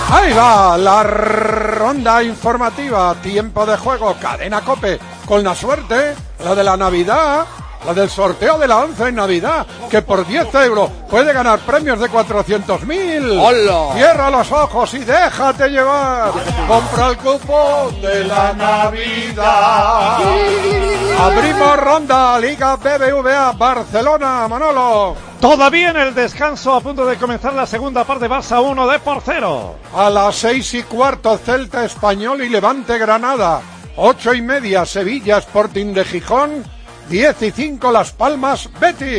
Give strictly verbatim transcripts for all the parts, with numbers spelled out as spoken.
Ahí va la ronda informativa, tiempo de juego, Cadena COPE, con la suerte, la de la Navidad, la del sorteo de la once en Navidad, que por diez euros puede ganar premios de cuatrocientos mil. ¡Hola! Cierra los ojos y déjate llevar. Compra el cupón de la Navidad. Abrimos ronda, Liga B B V A, Barcelona, Manolo. Todavía en el descanso, a punto de comenzar la segunda parte, Barça uno, Depor cero. A las seis y cuarto, Celta Español y Levante Granada. Ocho y media, Sevilla Sporting de Gijón. Diez y cinco, Las Palmas Betis.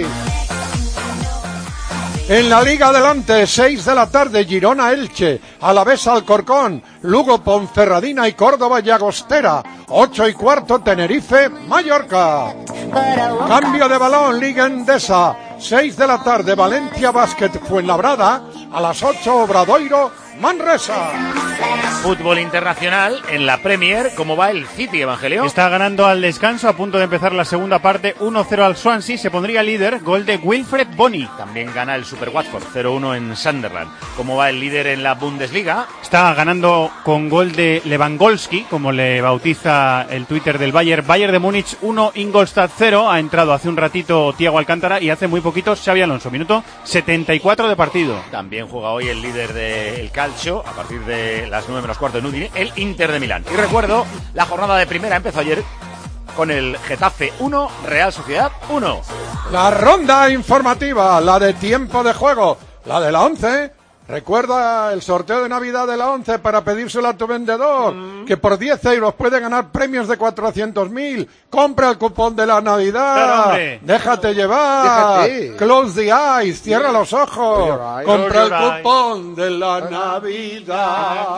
En la Liga adelante, seis de la tarde, Girona Elche, Alavés Alcorcón, Lugo Ponferradina y Córdoba Llagostera. Ocho y cuarto, Tenerife Mallorca. Cambio de balón, Liga Endesa. Seis de la tarde, Valencia Basket Fuenlabrada. A las ocho, Obradoiro Manresa. Fútbol internacional en la Premier, ¿cómo va el City, Evangelio? Está ganando al descanso, a punto de empezar la segunda parte, uno cero al Swansea, se pondría líder, gol de Wilfred Bony. También gana el Super Watford, cero uno en Sunderland. ¿Cómo va el líder en la Bundesliga? Está ganando con gol de Lewandowski, como le bautiza el Twitter del Bayern. Bayern de Múnich uno, Ingolstadt cero, ha entrado hace un ratito Thiago Alcántara y hace muy poquito Xabi Alonso, minuto setenta y cuatro de partido. También juega hoy el líder del Calcio, a partir de las nueve menos cuarto en Udine, el Inter de Milán. Y recuerdo, la jornada de primera empezó ayer con el Getafe uno, Real Sociedad uno. La ronda informativa, la de tiempo de juego, la de la once. Recuerda el sorteo de Navidad de la once para pedírselo a tu vendedor, mm. que por diez euros puede ganar premios de cuatrocientos mil. Compra el cupón de la Navidad. Pero, déjate llevar. Déjate. Close the eyes, cierra los ojos. Compra el cupón de la Navidad.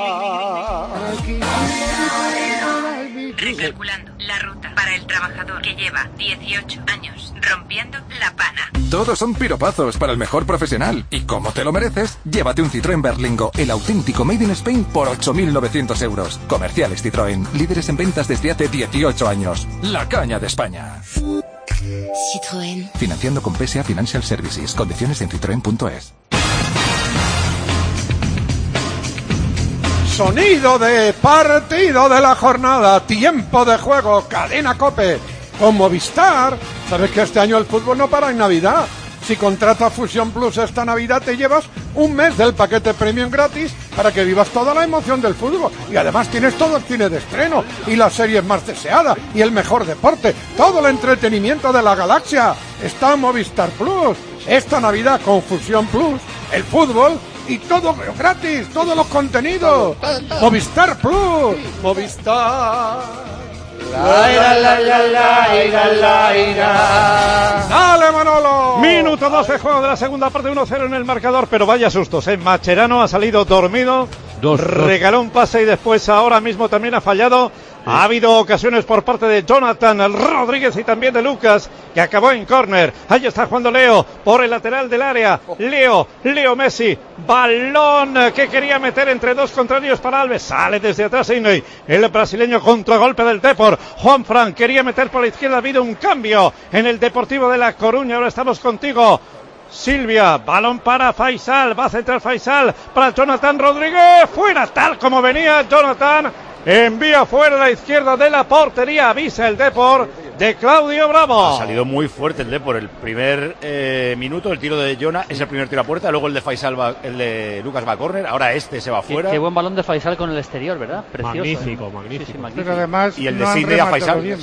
Recalculando la ruta para el trabajador que lleva dieciocho años rompiendo la pana. Todos son piropazos para el mejor profesional. Y como te lo mereces, llévate un Citroën Berlingo, el auténtico Made in Spain, por ocho mil novecientos euros. Comerciales Citroën, líderes en ventas desde hace dieciocho años. La caña de España. Citroën. Financiando con P S A Financial Services. Condiciones en citroen punto es. Sonido de partido de la jornada, tiempo de juego, Cadena COPE, con Movistar. ¿Sabes que este año el fútbol no para en Navidad? Si contratas Fusión Plus esta Navidad te llevas un mes del paquete premium gratis para que vivas toda la emoción del fútbol. Y además tienes todo el cine de estreno y las series más deseadas y el mejor deporte, todo el entretenimiento de la galaxia. Está en Movistar Plus. Esta Navidad con Fusión Plus, el fútbol y todo gratis, todos los contenidos. Movistar Plus. Movistar. La, la, la, la, la, la, la, la. ¡Dale, Manolo! Minuto dos de juego de la segunda parte, uno cero en el marcador, pero vaya sustos, ¿eh? Macherano ha salido dormido, dos, regaló dos. un pase y después ahora mismo también ha fallado. Sí. Ha habido ocasiones por parte de Jonathan Rodríguez y también de Lucas, que acabó en córner. Ahí está jugando Leo por el lateral del área. Leo, Leo Messi, balón que quería meter entre dos contrarios para Alves. Sale desde atrás Iney, el brasileño, contragolpe del Depor. Juan Fran quería meter por la izquierda, ha habido un cambio en el Deportivo de La Coruña. Ahora estamos contigo, Silvia, balón para Faisal, va a centrar Faisal para Jonathan Rodríguez, fuera, tal como venía Jonathan, envía fuera a la izquierda de la portería, avisa el Depor de Claudio Bravo. Ha salido muy fuerte el Depor, el primer eh, minuto, el tiro de Jonah es el primer tiro a puerta, luego el de Faisal va, el de Lucas va a córner, ahora este se va fuera. Qué, qué buen balón de Faisal con el exterior, ¿verdad? Precioso. Magnífico, ¿eh? magnífico. Sí, sí, magnífico. Pero además y el de no Sidney a Faisal. Bien.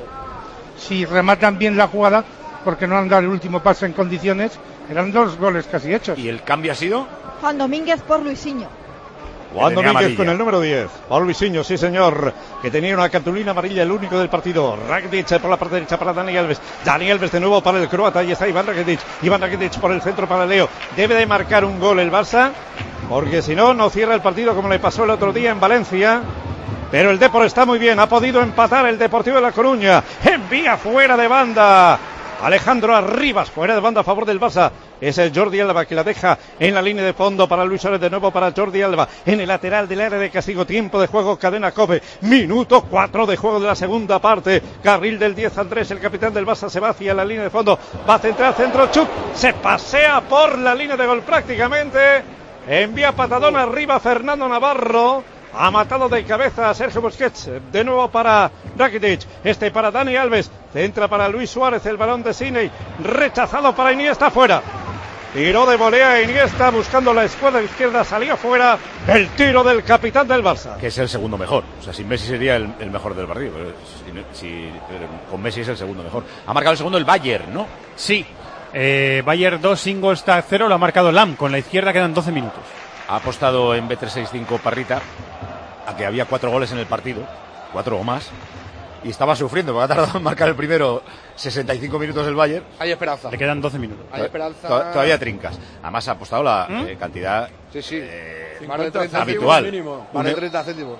Si rematan bien la jugada, porque no han dado el último pase en condiciones, eran dos goles casi hechos. ¿Y el cambio ha sido? Juan Domínguez por Luisinho. Juan Domínguez con el número diez. Paul Luisinho, sí señor, que tenía una cartulina amarilla, el único del partido. Rakitic por la parte derecha para Dani Alves. Dani Alves de nuevo para el croata. Ahí está Iván Rakitic. Iván Rakitic por el centro para Leo. Debe de marcar un gol el Barça, porque si no, no cierra el partido como le pasó el otro día en Valencia. Pero el Depor está muy bien. Ha podido empatar el Deportivo de La Coruña. Envía fuera de banda Alejandro Arribas, fuera de banda a favor del Barça. Es el Jordi Alba que la deja en la línea de fondo para Luis Suárez, de nuevo para Jordi Alba en el lateral del área de castigo. Tiempo de juego, Cadena COPE, minuto cuatro de juego de la segunda parte. Carril del diez, Andrés, el capitán del Barça, se va hacia la línea de fondo, va a centrar, centro, chut, se pasea por la línea de gol prácticamente. Envía patadón arriba Fernando Navarro. Ha matado de cabeza a Sergio Busquets. De nuevo para Rakitic. Este para Dani Alves. Centra para Luis Suárez. El balón de Sidney. Rechazado para Iniesta. Fuera. Tiró de volea Iniesta buscando la escuadra izquierda. Salió fuera. El tiro del capitán del Barça. Que es el segundo mejor. O sea, sin Messi sería el, el mejor del partido. Si, si, con Messi es el segundo mejor. Ha marcado el segundo el Bayern, ¿no? Sí. Eh, Bayern dos, Ingolstadt cero. Lo ha marcado Lam. Con la izquierda quedan doce minutos. Ha apostado en B trescientos sesenta y cinco Parrita a que había cuatro goles en el partido, cuatro o más, y estaba sufriendo porque ha tardado en marcar el primero sesenta y cinco minutos el Bayern. Hay esperanza. Le quedan doce minutos. Hay esperanza. Todavía trincas. Además ha apostado la ¿Mm? eh, cantidad sí, sí. Eh, más de treinta habitual. Más de treinta céntimos.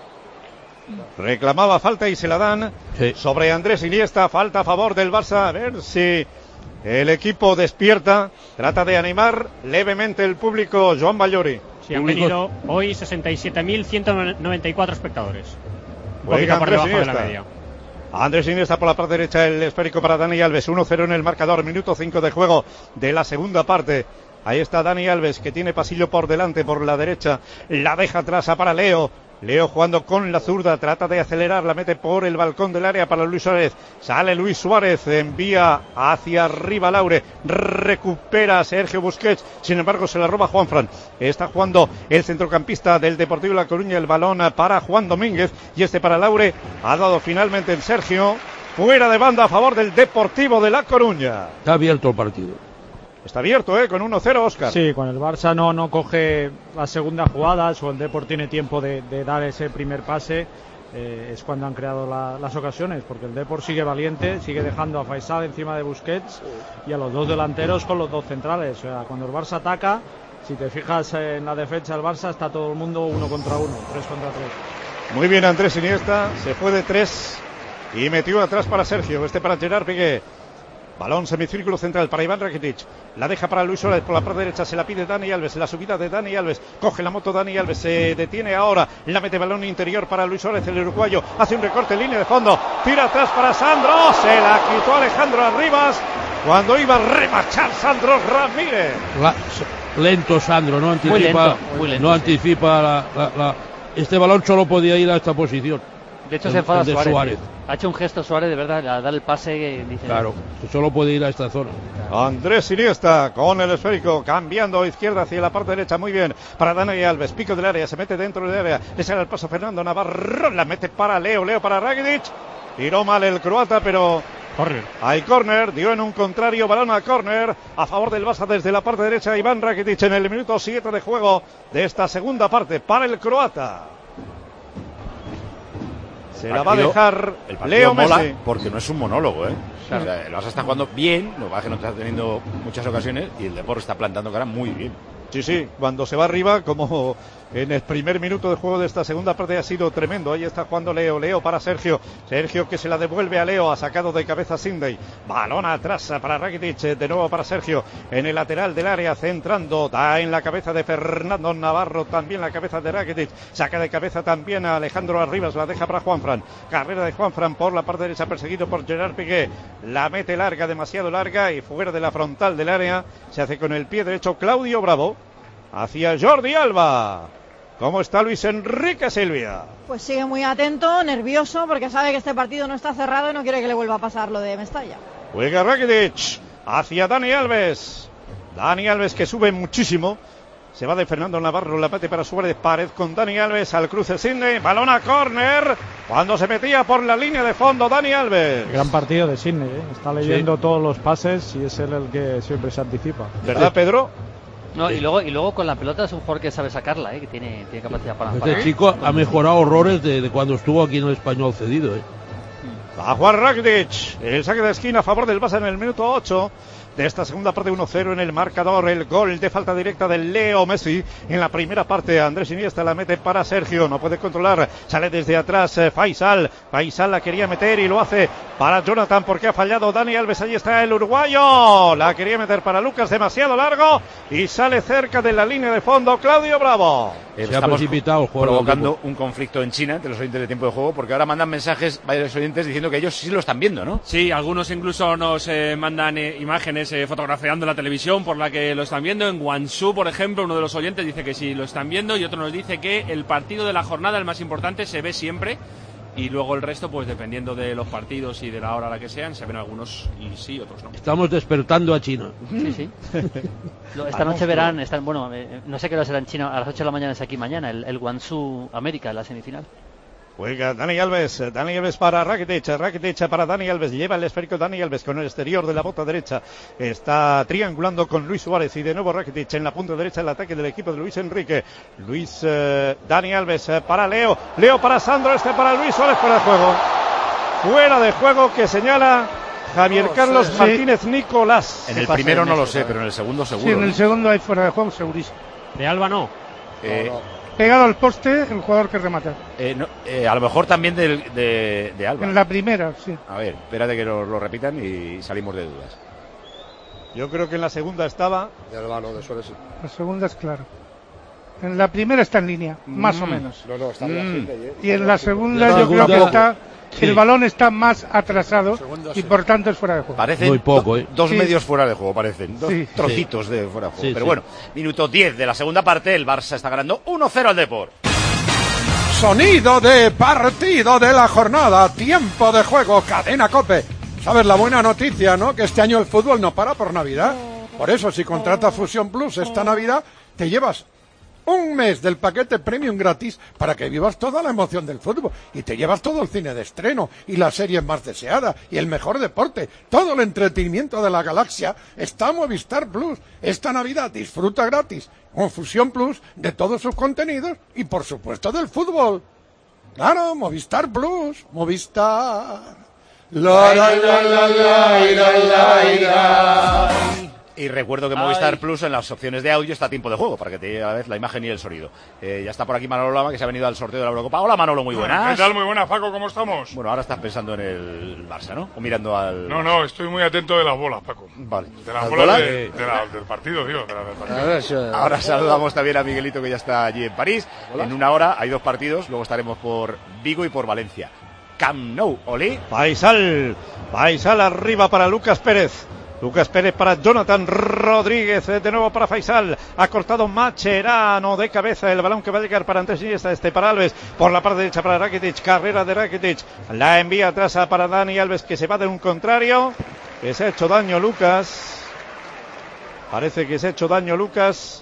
Reclamaba falta y se la dan sí. sobre Andrés Iniesta. Falta a favor del Barça. A ver si el equipo despierta. Trata de animar levemente el público. Joan Ballori. Sí, han venido hoy sesenta y siete mil ciento noventa y cuatro espectadores. Un Juega poquito por Andrés debajo de la Iniesta. media. Andrés Iniesta por la parte derecha, el esférico para Dani Alves. uno cero en el marcador, minuto cinco de juego de la segunda parte. Ahí está Dani Alves, que tiene pasillo por delante, por la derecha. La deja atrás a para Leo. Leo jugando con la zurda, trata de acelerar, la mete por el balcón del área para Luis Suárez. Sale Luis Suárez, envía hacia arriba Laure, recupera a Sergio Busquets, sin embargo se la roba Juanfran. Está jugando el centrocampista del Deportivo La Coruña, el balón para Juan Domínguez y este para Laure. Ha dado finalmente en Sergio, fuera de banda a favor del Deportivo de La Coruña. Está abierto el partido. Está abierto, ¿eh? Con uno cero, Óscar. Sí, cuando el Barça no, no coge las segundas jugadas o el Depor tiene tiempo de, de dar ese primer pase, eh, es cuando han creado la, las ocasiones, porque el Depor sigue valiente, sigue dejando a Faisal encima de Busquets y a los dos delanteros con los dos centrales. O sea, cuando el Barça ataca, si te fijas en la defensa del Barça, está todo el mundo uno contra uno, tres contra tres. Muy bien Andrés Iniesta, se fue de tres y metió atrás para Sergio, este para Gerard Piqué. Balón semicírculo central para Iván Rakitic. La deja para Luis Suárez por la parte derecha. Se la pide Dani Alves. La subida de Dani Alves. Coge la moto Dani Alves. Se detiene ahora. La mete balón interior para Luis Suárez. El uruguayo hace un recorte en línea de fondo. Tira atrás para Sandro. Se la quitó Alejandro Arribas cuando iba a remachar Sandro Ramírez. La, lento Sandro. No anticipa, muy lento, muy lento, no sí. anticipa la, la, la, este balón solo podía ir a esta posición. De hecho, el, se enfada el de Suárez. Suárez. Ha hecho un gesto Suárez de verdad, a dar el pase que dice. Claro, que solo puede ir a esta zona. Andrés Iniesta con el esférico, cambiando izquierda hacia la parte derecha, muy bien, para Dani Alves, pico del área, se mete dentro del área, le sale el paso Fernando Navarro, la mete para Leo, Leo para Rakitic, tiró mal el croata, pero Corner. hay córner, dio en un contrario, balón a córner, a favor del Barça desde la parte derecha, Iván Rakitic en el minuto siete de juego de esta segunda parte, para el croata. Se la va a dejar el partido Leo mola Messi. porque no es un monólogo, ¿eh? Claro. O sea, el Barça está jugando bien, lo que pasa es que no está teniendo muchas ocasiones y el Depor está plantando cara muy bien. Sí, sí, cuando se va arriba, como en el primer minuto de juego de esta segunda parte ha sido tremendo. Ahí está jugando Leo, Leo para Sergio. Sergio que se la devuelve a Leo, ha sacado de cabeza Sidney. Balón atrás para Rakitic, de nuevo para Sergio. En el lateral del área, centrando, da en la cabeza de Fernando Navarro, también la cabeza de Rakitic. Saca de cabeza también a Alejandro Arribas, la deja para Juanfran. Carrera de Juanfran por la parte derecha, perseguido por Gerard Piqué. La mete larga, demasiado larga y fuera de la frontal del área. Se hace con el pie derecho Claudio Bravo. Hacia Jordi Alba. ¿Cómo está Luis Enrique Silvia? Pues sigue muy atento, nervioso, porque sabe que este partido no está cerrado y no quiere que le vuelva a pasar lo de Mestalla. Juega Rakitic hacia Dani Alves. Dani Alves que sube muchísimo. Se va de Fernando Navarro, la mete para Suárez, pared con Dani Alves, al cruce Sidney, balón a córner, cuando se metía por la línea de fondo Dani Alves. Gran partido de Sidney, ¿eh? Está leyendo sí. todos los pases y es él el que siempre se anticipa. ¿Verdad, Pedro? No, y luego y luego con la pelota es un jugador que sabe sacarla, ¿eh? Que tiene, tiene capacidad para... Este chico ha mejorado horrores de, de cuando estuvo aquí en el Español cedido, ¿eh? Va a jugar Rakitic, el saque de esquina a favor del Barça en el minuto ocho de esta segunda parte, uno cero en el marcador. El gol de falta directa de Leo Messi en la primera parte. Andrés Iniesta la mete para Sergio, no puede controlar, sale desde atrás eh, Faisal, Faisal la quería meter y lo hace para Jonathan porque ha fallado Dani Alves. Ahí está el uruguayo, la quería meter para Lucas, demasiado largo y sale cerca de la línea de fondo Claudio Bravo. Eh, Estamos provocando un conflicto en China entre los oyentes de tiempo de juego, porque ahora mandan mensajes varios oyentes diciendo entiendo que ellos sí lo están viendo, ¿no? Sí, algunos incluso nos eh, mandan eh, imágenes eh, fotografiando la televisión por la que lo están viendo. En Guangzhou, por ejemplo, uno de los oyentes dice que sí lo están viendo y otro nos dice que el partido de la jornada, el más importante, se ve siempre. Y luego el resto, pues dependiendo de los partidos y de la hora a la que sean, se ven algunos y sí, otros no. Estamos despertando a China. Sí, sí. Esta noche verán, están, bueno, eh, no sé qué hora será en China, a las ocho de la mañana es aquí mañana, el, el Guangzhou América, la semifinal. Juega Dani Alves, Dani Alves para Rakitic, Rakitic para Dani Alves, lleva el esférico Dani Alves con el exterior de la bota derecha, está triangulando con Luis Suárez y de nuevo Rakitic en la punta derecha el ataque del equipo de Luis Enrique, Luis, eh, Dani Alves eh, para Leo, Leo para Sandro, este para Luis Suárez, fuera de juego, fuera de juego que señala Javier Oh, Carlos sí. Martínez Nicolás. En el primero no lo sé, pero en el segundo seguro. Sí, en el ¿no? segundo hay fuera de juego, segurísimo. De Alba no. Eh, Pegado al poste, el jugador que remata. eh, no, eh, a lo mejor también del- de, de Alba. En la primera, sí. A ver, espérate que lo, lo repitan y salimos de dudas. Yo creo que en la segunda estaba. De Alba no, de Suárez sí. La segunda es claro. En la primera está en línea, más o Mm. menos. No, no, está en la Mm. gente, ¿eh? Y en la segunda La yo creo segunda- que está, sí. el balón está más atrasado Segunda y sí. por tanto es fuera de juego. Parecen Muy poco, ¿eh? dos Sí. medios fuera de juego, parecen. Dos Sí. trocitos de fuera de juego. Sí, Pero sí. bueno, minuto diez de la segunda parte, el Barça está ganando uno cero al Depor. Sonido de partido de la jornada, tiempo de juego, Cadena COPE. ¿Sabes la buena noticia, no? Que este año el fútbol no para por Navidad. Por eso, si contratas Fusión Plus esta Navidad, te llevas un mes del paquete premium gratis para que vivas toda la emoción del fútbol. Y te llevas todo el cine de estreno y las series más deseadas y el mejor deporte. Todo el entretenimiento de la galaxia está en Movistar Plus. Esta Navidad disfruta gratis con Fusión Plus de todos sus contenidos y, por supuesto, del fútbol. Claro, Movistar Plus. Movistar. La, la, la, la, la, la, la, la. Y recuerdo que Movistar Plus en las opciones de audio está a tiempo de juego para que te llegue a la vez la imagen y el sonido. Eh, ya está por aquí Manolo Lama, que se ha venido al sorteo de la Eurocopa. Hola Manolo, muy buenas. ¿Qué tal? Muy buenas, Paco, ¿cómo estamos? Bueno, ahora estás pensando en el Barça, ¿no? O mirando al... No, no, estoy muy atento de las bolas, Paco. Vale. De las ¿Las bolas bolas? de- de la- del partido, tío. De la, del partido. Ahora saludamos también a Miguelito, que ya está allí en París. En una hora hay dos partidos, luego estaremos por Vigo y por Valencia. Camp Nou, Oli. Faisal, Faisal arriba para Lucas Pérez. Lucas Pérez para Jonathan Rodríguez, de nuevo para Faisal, ha cortado Macherano de cabeza, el balón que va a llegar para Andrés Iniesta, este para Alves, por la parte derecha para Rakitic, carrera de Rakitic, la envía atrás para Dani Alves, que se va de un contrario, que se ha hecho daño Lucas, parece que se ha hecho daño Lucas,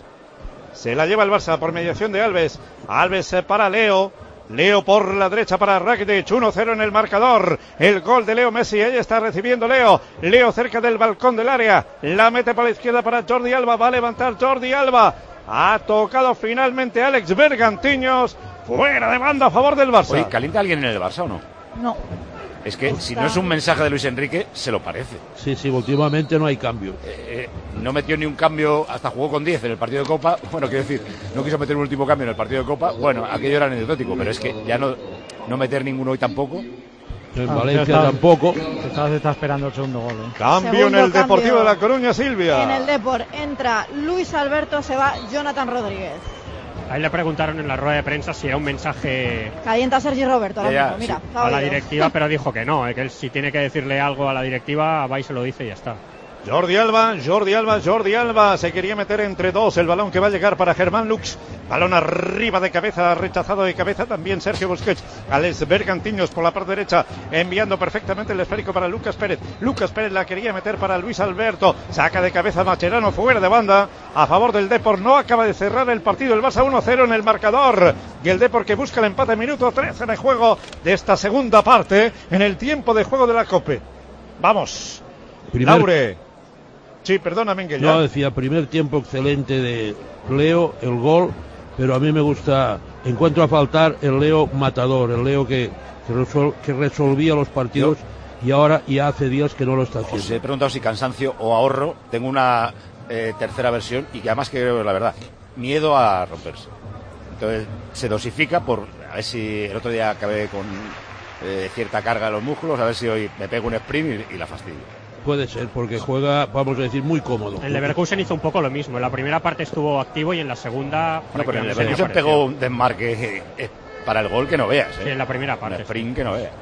se la lleva el Barça por mediación de Alves, Alves para Leo, Leo por la derecha para Rakitic, uno cero en el marcador, el gol de Leo Messi, ahí está recibiendo Leo, Leo cerca del balcón del área, la mete por la izquierda para Jordi Alba, va a levantar Jordi Alba, ha tocado finalmente Alex Bergantiños, fuera de banda a favor del Barça. Oye, ¿calienta alguien en el Barça o no? No. Es que si no es un mensaje de Luis Enrique, se lo parece. Sí, sí, últimamente no hay cambio. Eh, no metió ni un cambio, hasta jugó con diez en el partido de Copa. Bueno, quiero decir, no quiso meter un último cambio en el partido de Copa. Bueno, aquello era anecdótico, pero es que ya no, no meter ninguno hoy tampoco. En Ah, Valencia ya está. tampoco. Quizás está esperando el segundo gol. ¿eh? Cambio Segundo en el cambio. Deportivo de La Coruña, Silvia. En el Depor entra Luis Alberto, se va Jonathan Rodríguez. Ahí le preguntaron en la rueda de prensa si era un mensaje Calienta Sergi Roberto ahora Ya, ya, mismo, mira. sí. se ha a la oído. directiva, pero dijo que no, eh, que él si tiene que decirle algo a la directiva, va y se lo dice y ya está. Jordi Alba, Jordi Alba, Jordi Alba, se quería meter entre dos, el balón que va a llegar para Germán Lux, balón arriba de cabeza, rechazado de cabeza también Sergio Busquets, Alex Bergantiños por la parte derecha, enviando perfectamente el esférico para Lucas Pérez, Lucas Pérez la quería meter para Luis Alberto, saca de cabeza Macherano, fuera de banda, a favor del Depor, no acaba de cerrar el partido, el Barça uno cero en el marcador, y el Depor que busca el empate, minuto trece de juego de esta segunda parte, en el tiempo de juego de la Cope. Vamos, Primer- Laure. Sí, perdona, Mengue, ya. No, decía, primer tiempo excelente de Leo, el gol, pero a mí me gusta, en cuanto a faltar, el Leo matador, el Leo que, que, resol- que resolvía los partidos y ahora ya hace días que no lo está haciendo. Os he preguntado si cansancio o ahorro. Tengo una eh, tercera versión y que además que creo que es la verdad. Miedo a romperse. Entonces se dosifica por a ver si el otro día acabé con eh, cierta carga en los músculos, a ver si hoy me pego un sprint y, y la fastidio. Puede ser, porque juega, vamos a decir, muy cómodo. El Leverkusen hizo un poco lo mismo. En la primera parte estuvo activo y en la segunda. No, pero el prácticamente Leverkusen desapareció. pegó un desmarque eh, eh, para el gol que no veas. ¿eh? Sí, en la primera parte. Un sprint que no veas.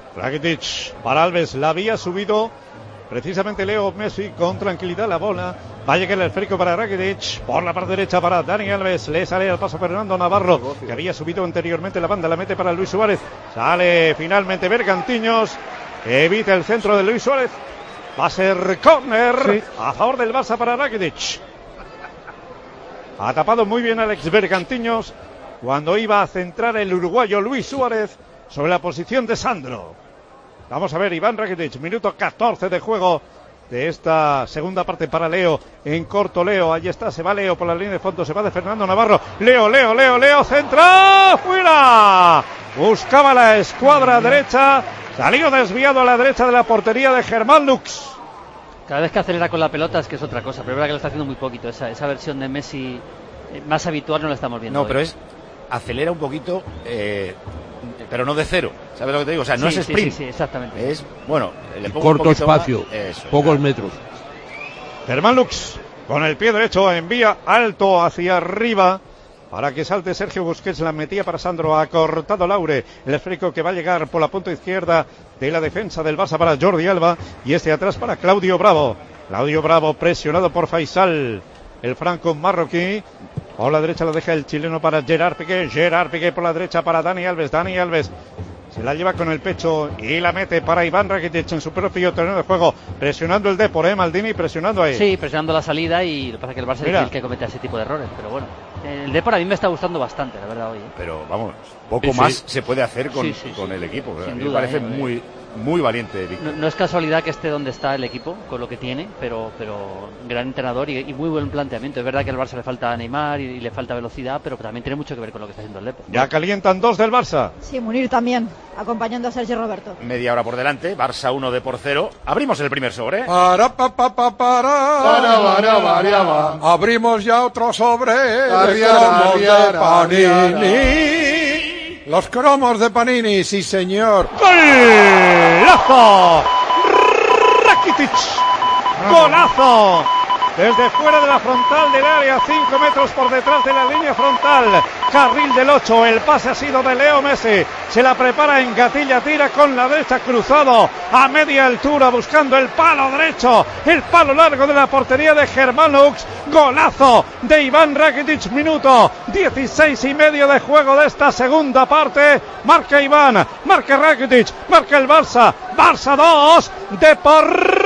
Rakitic para Alves, la había subido precisamente Leo Messi con tranquilidad la bola. Va a llegar el esférico para Rakitic, por la parte derecha para Dani Alves, le sale al paso Fernando Navarro, que había subido anteriormente la banda, la mete para Luis Suárez, sale finalmente Bergantiños, evita el centro de Luis Suárez, va a ser córner sí. a favor del Barça para Rakitic. Ha tapado muy bien Alex Bergantiños cuando iba a centrar el uruguayo Luis Suárez sobre la posición de Sandro. Vamos a ver, Iván Rakitic, minuto catorce de juego de esta segunda parte para Leo, en corto Leo, ahí está, se va Leo por la línea de fondo, se va de Fernando Navarro, Leo, Leo, Leo, Leo, centra, fuera, buscaba la escuadra derecha, salió desviado a la derecha de la portería de Germán Lux. Cada vez que acelera con la pelota es que es otra cosa, pero es verdad que lo está haciendo muy poquito, esa, esa versión de Messi eh, más habitual no la estamos viendo. No, hoy. pero es, acelera un poquito, eh, pero no de cero, ¿sabes lo que te digo? O sea, no sí, es sprint. Sí, sí, sí, exactamente. Es, bueno, le pongo corto un espacio, más, eso, pocos ya. metros. Germán Lux, con el pie derecho, envía alto hacia arriba, para que salte Sergio Busquets, la metía para Sandro, ha cortado Laure, el esférico que va a llegar por la punta izquierda de la defensa del Barça para Jordi Alba, y este atrás para Claudio Bravo, Claudio Bravo presionado por Faisal, el franco marroquí, por la derecha lo deja el chileno para Gerard Piqué, Gerard Piqué por la derecha para Dani Alves, Dani Alves se la lleva con el pecho y la mete para Iván Rakitic en su propio terreno de juego, presionando el Depor, ¿eh, Maldini? Presionando ahí. Sí, presionando la salida, y lo que pasa es que el Barça Mira. es el que comete ese tipo de errores, pero bueno. El Depor a mí me está gustando bastante, la verdad, hoy. ¿eh? Pero vamos, poco Sí, sí. más se puede hacer con, Sí, sí, con sí. el equipo. Sin A mí duda, me parece eh. muy, muy valiente, Víctor. No, no es casualidad que esté donde está el equipo, con lo que tiene, pero pero gran entrenador y, y muy buen planteamiento. Es verdad que al Barça le falta Neymar y, y le falta velocidad, pero también tiene mucho que ver con lo que está haciendo el Depor. Ya calientan dos del Barça. Sí, Munir también, acompañando a Sergio Roberto. Media hora por delante, Barça uno de por cero. Abrimos el primer sobre. Para, pa, pa, pa, para. Para, para, para. Abrimos ya otro sobre de Arriara, cromos de arriara, Panini. Los cromos de Panini, sí señor. ¡Golazo! Rakitic. ¡Golazo! Desde fuera de la frontal del área, cinco metros por detrás de la línea frontal. Carril del ocho, el pase ha sido de Leo Messi. Se la prepara en gatilla, tira con la derecha cruzado a media altura, buscando el palo derecho, el palo largo de la portería de Germán Lux. Golazo de Iván Rakitic, minuto dieciséis y medio de juego de esta segunda parte. Marca Iván, marca Rakitic, marca el Barça. Barça dos, Depor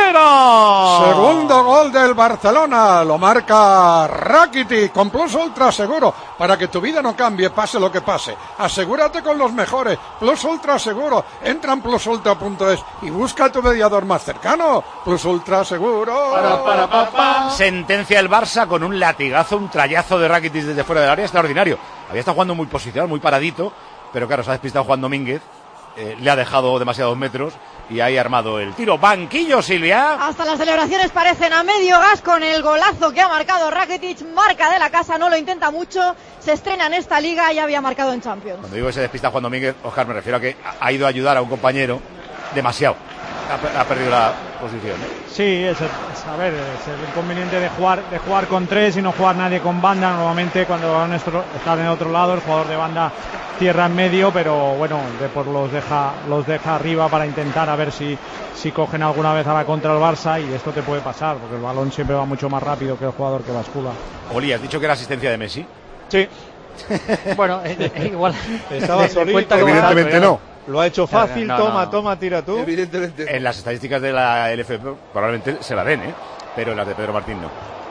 cero. Segundo gol del Barcelona, lo marca Rakitic con Plus Ultra Seguro, para que tu vida no cambie, pase lo que pase. Asegúrate con los mejores. Plus Ultra Seguro. Entra en plus ultra punto es y busca tu mediador más cercano. Plus Ultra Seguro. Para, para, pa, pa. Sentencia el Barça con un latigazo, un trayazo de Rakitic desde fuera del área, extraordinario. Había estado jugando muy posicional, muy paradito, pero claro, se ha despistado Juan Domínguez, eh, le ha dejado demasiados metros y ahí ha armado el tiro. Banquillo, Silvia. Hasta las celebraciones parecen a medio gas con el golazo que ha marcado Rakitic, marca de la casa, no lo intenta mucho, se estrena en esta liga y ya había marcado en Champions. Cuando digo que se despista Juan Domínguez, Oscar, me refiero a que ha ido a ayudar a un compañero demasiado. Ha, ha perdido la posición, ¿eh? Sí, es, es, a ver, es el inconveniente de jugar de jugar con tres y no jugar nadie con banda. Normalmente cuando nuestro, están en otro lado, el jugador de banda cierra en medio, pero bueno, Depor los deja los deja arriba para intentar a ver si, si cogen alguna vez a la contra el Barça, y esto te puede pasar, porque el balón siempre va mucho más rápido que el jugador que bascula. Oli, ¿has dicho que era asistencia de Messi? Sí. Bueno, eh, eh, igual. Estaba solito. Evidentemente no. Lo ha hecho fácil, no, toma, no. toma, tira tú. Evidentemente. En las estadísticas de la L F P probablemente se la den, ¿eh? Pero en las de Pedro Martín no.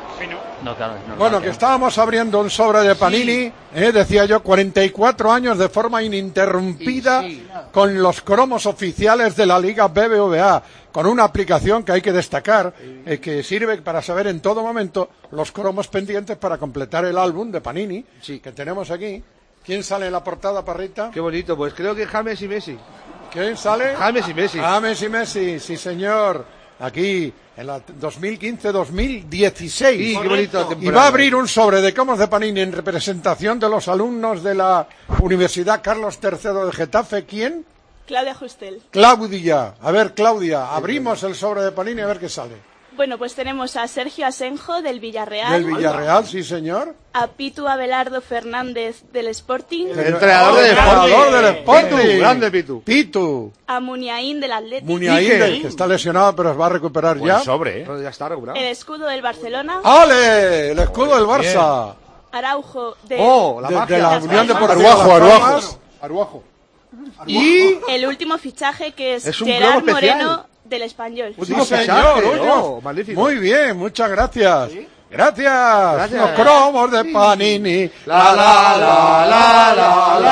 No, claro, es normal, Bueno, que claro. estábamos abriendo un sobre de Panini, eh, decía yo, cuarenta y cuatro años de forma ininterrumpida con los cromos oficiales de la Liga B B V A, con una aplicación que hay que destacar, eh, que sirve para saber en todo momento los cromos pendientes para completar el álbum de Panini que tenemos aquí. ¿Quién sale en la portada, Parrita? Qué bonito, pues creo que James y Messi. ¿Quién sale? James y Messi. James y Messi, sí señor. Aquí, en la dos mil quince dos mil dieciséis. Sí, qué bonito. Y va a abrir un sobre de cromos de Panini en representación de los alumnos de la Universidad Carlos tercero de Getafe. ¿Quién? Claudia Justel. Claudia. A ver, Claudia, abrimos el sobre de Panini a ver qué sale. Bueno, pues tenemos a Sergio Asenjo del Villarreal. Del Villarreal, sí señor. A Pitu Abelardo Fernández del Sporting. El entrenador del Sporting. del Sporting. Pitu, grande Pitu. Pitu. A Muniain del Atlético. Muniain, del que está lesionado pero va a recuperar Buen ya. sobre, ¿eh? Pero ya está recuperado. El escudo del Barcelona. ¡Ale! El escudo del Barça. Araujo de, Oh, la de, magia. de la Las Unión Palmas. Deportiva Araujo, Las Araujo. Palmas. Araujo. Y el último fichaje que es, Es un Gerard globo especial. Moreno del Español. Último Sí, fichaje, señor, ¿no? último. Magnífico. Muy bien, muchas gracias. Gracias. Gracias. Los cromos de Panini. La, la, la, la, la,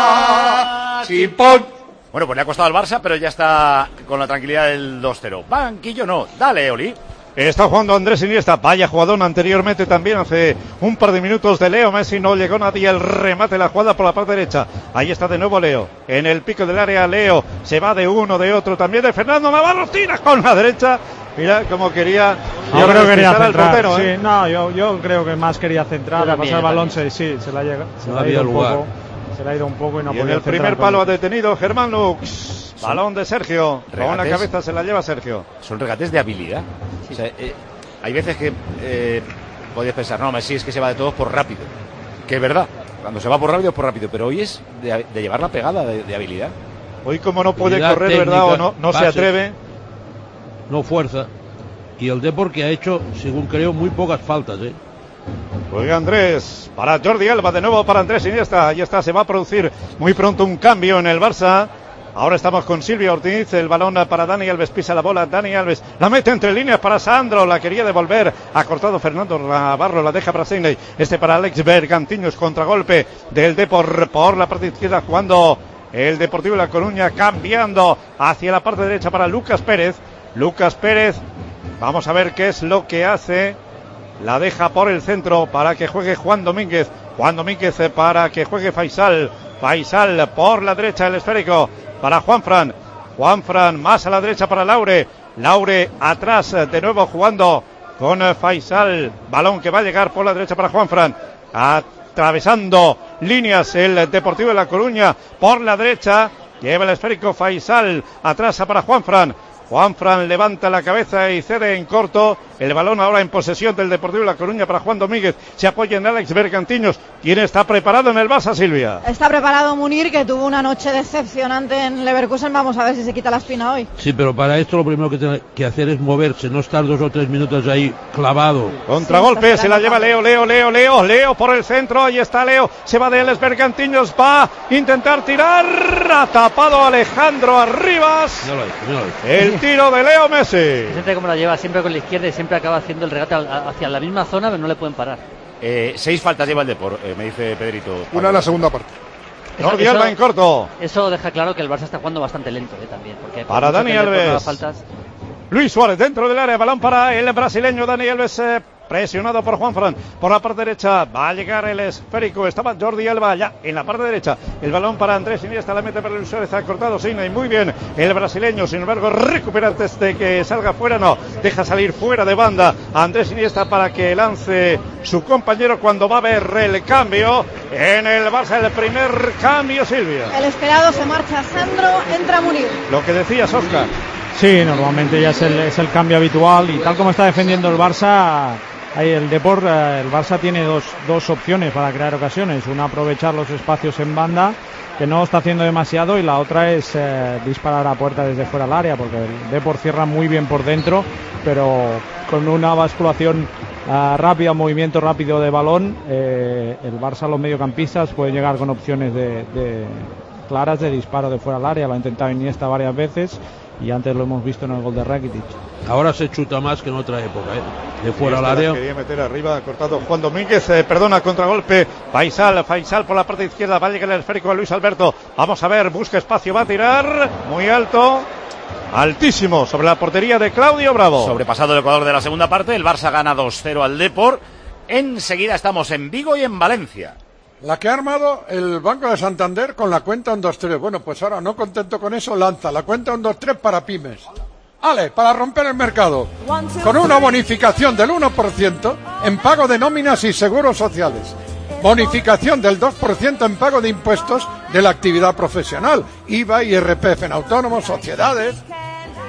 la. Chimpón. Bueno, pues le ha costado al Barça, pero ya está con la tranquilidad del dos cero. Banquillo no. Dale, Oli. Está jugando Andrés Iniesta, vaya jugadón anteriormente también hace un par de minutos de Leo Messi, no llegó nadie el remate, la jugada por la parte derecha, ahí está de nuevo Leo, en el pico del área Leo, se va de uno, de otro también de Fernando Navarro, tira con la derecha, mira cómo quería, yo creo que quería centrar, portero, sí, ¿eh? no, yo, yo creo que más quería centrar, a pasar el balón, se, sí, se la llega, se No la ha había ido un lugar. poco, se la ha ido un poco y no Y en podía el primer centrar palo ha con- detenido Germán Lux, balón de Sergio, con la Regates. cabeza se la lleva Sergio. Son regates de habilidad. O sea, eh, hay veces que eh, podéis pensar, no, Messi es que se va de todos por rápido. Que es verdad, cuando se va por rápido es por rápido, pero hoy es de, de llevar la pegada de, de habilidad. Hoy como no puede Habilidad correr, ¿verdad? técnica, O no, no se pases. atreve. No fuerza. Y el Depor que ha hecho, según creo, muy pocas faltas, ¿eh? Juega Andrés, para Jordi Alba, de nuevo para Andrés Iniesta, ahí está, se va a producir muy pronto un cambio en el Barça. Ahora estamos con Silvia Ortiz, el balón para Dani Alves, pisa la bola, Dani Alves la mete entre líneas para Sandro, la quería devolver, ha cortado Fernando Navarro, la deja para Sidney, este para Alex Bergantiños, contragolpe del Depor por la parte izquierda jugando el Deportivo de La Coruña, cambiando hacia la parte derecha para Lucas Pérez, Lucas Pérez, vamos a ver qué es lo que hace, la deja por el centro para que juegue Juan Domínguez, Juan Domínguez para que juegue Faisal, Faisal por la derecha, el esférico para Juanfran, Juanfran más a la derecha para Laure, Laure atrás de nuevo jugando con Faisal, balón que va a llegar por la derecha para Juanfran, atravesando líneas el Deportivo de La Coruña por la derecha, lleva el esférico Faisal, atrás para Juanfran, Juanfran levanta la cabeza y cede en corto. El balón ahora en posesión del Deportivo de La Coruña para Juan Domínguez. Se apoya en Alex Bergantiños. ¿Quién está preparado en el Barça, Silvia? Está preparado Munir, que tuvo una noche decepcionante en Leverkusen. Vamos a ver si se quita la espina hoy. Sí, pero para esto lo primero que tiene que hacer es moverse, no estar dos o tres minutos ahí clavado. Contragolpe, se la lleva Leo, Leo, Leo, Leo, Leo por el centro. Ahí está Leo. Se va de Alex Bergantiños. Va a intentar tirar. Ha tapado Alejandro Arribas. No lo he hecho, no lo he hecho. El tiro de Leo Messi. Siempre como la lleva, siempre con la izquierda y siempre acaba haciendo el regate al- hacia la misma zona, pero no le pueden parar. Eh, seis faltas lleva el Depor, eh, me dice Pedrito. Una en la segunda parte. Jordi Eso- Alba en corto. Eso deja claro que el Barça está jugando bastante lento eh, también. Porque por Para mucho Dani que el Depor no haga Alves. faltas, Luis Suárez dentro del área, balón para el brasileño Dani Alves, eh, presionado por Juanfran, por la parte derecha, va a llegar el esférico, estaba Jordi Alba ya en la parte derecha, el balón para Andrés Iniesta, la mete para Luis Suárez, ha cortado Sidney, muy bien, el brasileño, sin embargo, recupera antes de que salga fuera, no, deja salir fuera de banda a Andrés Iniesta para que lance su compañero cuando va a ver el cambio en el Barça, el primer cambio, Silvia. El esperado se marcha Sandro, entra Munir. Lo que decías, Oscar. Sí, normalmente ya es el, es el cambio habitual y tal como está defendiendo el Barça, ahí el Depor, eh, el Barça tiene dos, dos opciones para crear ocasiones. Una, aprovechar los espacios en banda, que no está haciendo demasiado, y la otra es eh, disparar a puerta desde fuera del área, porque el Depor cierra muy bien por dentro, pero con una basculación uh, rápida, un movimiento rápido de balón, eh, el Barça, los mediocampistas, pueden llegar con opciones de, de claras de disparo de fuera del área. Lo ha intentado Iniesta varias veces y antes lo hemos visto en el gol de Rakitic. Ahora se chuta más que en otra época, ¿eh? De fuera al área. Quería meter arriba, ha cortado Juan Domínguez, eh, perdona, contragolpe, Faisal, Faisal por la parte izquierda, va a llegar el esférico a Luis Alberto, vamos a ver, busca espacio, va a tirar, muy alto, altísimo, sobre la portería de Claudio Bravo. Sobrepasado el Ecuador de la segunda parte, el Barça gana dos cero al Depor, enseguida estamos en Vigo y en Valencia. La que ha armado el Banco de Santander con la cuenta un dos tres. Bueno, pues ahora, no contento con eso, lanza la cuenta un dos tres para pymes. Ale, para romper el mercado. Con una bonificación del uno por ciento en pago de nóminas y seguros sociales. Bonificación del dos por ciento en pago de impuestos de la actividad profesional. I V A y I R P F en autónomos, sociedades.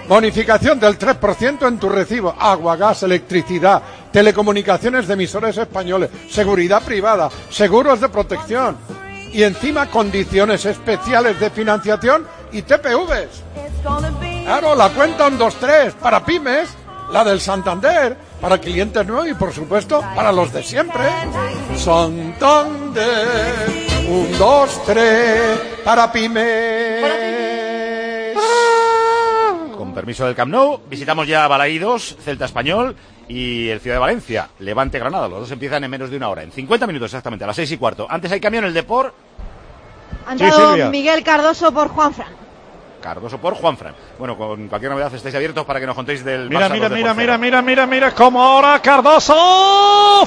Bonificación del tres por ciento en tu recibo. Agua, gas, electricidad, telecomunicaciones de emisores españoles, seguridad privada, seguros de protección. Y encima condiciones especiales de financiación y T P Vs. Claro, la cuenta un dos tres para pymes, la del Santander, para clientes nuevos y por supuesto para los de siempre. Santander, un dos tres para pymes. Con permiso del Camp Nou, visitamos ya Balaídos, Celta Español y el Ciudad de Valencia, Levante Granada. Los dos empiezan en menos de una hora, en cincuenta minutos exactamente, a las seis y cuarto. Antes hay cambio en el Depor. Ha entrado sí, Miguel Cardoso por Juanfran. Cardoso por Juanfran. Bueno, con cualquier novedad estáis abiertos para que nos contéis del Mira, Barça, mira, de mira, Porcera. mira, mira, mira, mira, como ahora Cardoso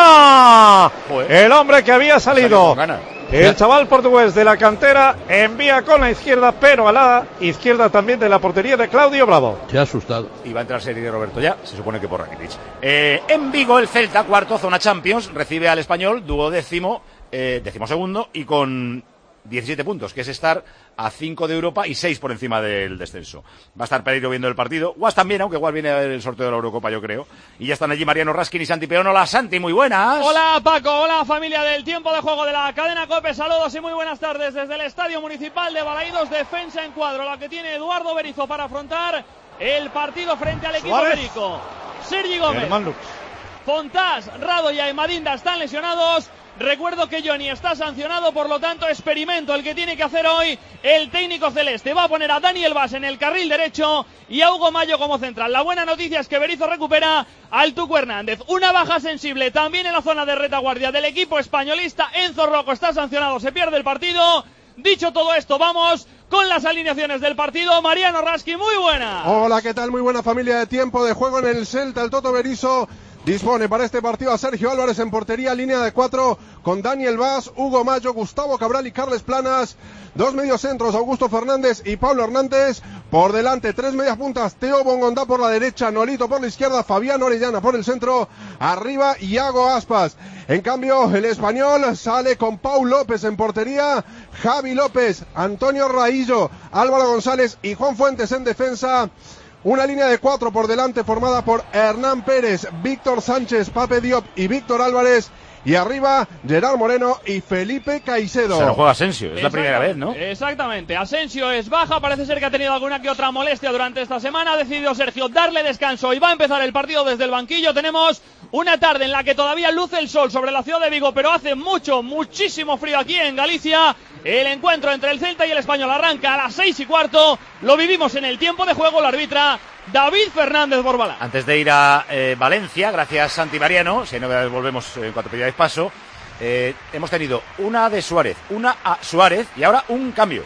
fuera. Joder. El hombre que había salido. El chaval portugués de la cantera envía con la izquierda, pero a la izquierda también de la portería de Claudio Bravo. Se ha asustado. Y va a entrar Sergi Roberto ya, se supone que por Rakitic. Eh, en Vigo, el Celta, cuarto, zona Champions, recibe al Español, duodécimo, eh, decimosegundo, y con diecisiete puntos, que es estar a cinco de Europa y seis por encima del descenso. Va a estar Pereiro viendo el partido. Guas también, aunque igual viene a ver el sorteo de la Eurocopa, yo creo. Y ya están allí Mariano Raskin y Santi Peón. Hola, Santi, muy buenas. Hola, Paco. Hola, familia del tiempo de juego de la cadena COPE. Saludos y muy buenas tardes desde el Estadio Municipal de Balaídos. Defensa en cuadro, la que tiene Eduardo Berizzo para afrontar el partido frente al equipo Suárez. Berico. Sergi Gómez, Germán Lux, Fontás, Rado y Aemadinda están lesionados. Recuerdo que Johnny está sancionado, por lo tanto experimento el que tiene que hacer hoy el técnico celeste. Va a poner a Daniel Vaz en el carril derecho y a Hugo Mayo como central. La buena noticia es que Berizzo recupera al Tucu Hernández. Una baja sensible también en la zona de retaguardia del equipo españolista. Enzo Rocco está sancionado, se pierde el partido. Dicho todo esto, vamos con las alineaciones del partido. Mariano Raskin, muy buena. Hola, ¿qué tal? Muy buena familia de tiempo de juego en el Celta. El Toto Berizzo dispone para este partido a Sergio Álvarez en portería, línea de cuatro con Daniel Vaz, Hugo Mayo, Gustavo Cabral y Carles Planas. Dos mediocentros, Augusto Fernández y Pablo Hernández. Por delante, tres medias puntas, Teo Bongondá por la derecha, Nolito por la izquierda, Fabián Orellana por el centro. Arriba, Iago Aspas. En cambio, el Español sale con Pau López en portería, Javi López, Antonio Raillo, Álvaro González y Juan Fuentes en defensa. Una línea de cuatro por delante formada por Hernán Pérez, Víctor Sánchez, Pape Diop y Víctor Álvarez. Y arriba, Gerard Moreno y Felipe Caicedo. Se lo juega Asensio, es la primera vez, ¿no? Exactamente, Asensio es baja, parece ser que ha tenido alguna que otra molestia durante esta semana. Ha decidido Sergio darle descanso y va a empezar el partido desde el banquillo. Tenemos una tarde en la que todavía luce el sol sobre la ciudad de Vigo, pero hace mucho, muchísimo frío aquí en Galicia. El encuentro entre el Celta y el Español arranca a las seis y cuarto. Lo vivimos en el tiempo de juego, la arbitra David Fernández Borbalá. Antes de ir a eh, Valencia, gracias Santi Mariano, si no volvemos en eh, cuanto pidáis paso, eh, hemos tenido una de Suárez, una a Suárez y ahora un cambio.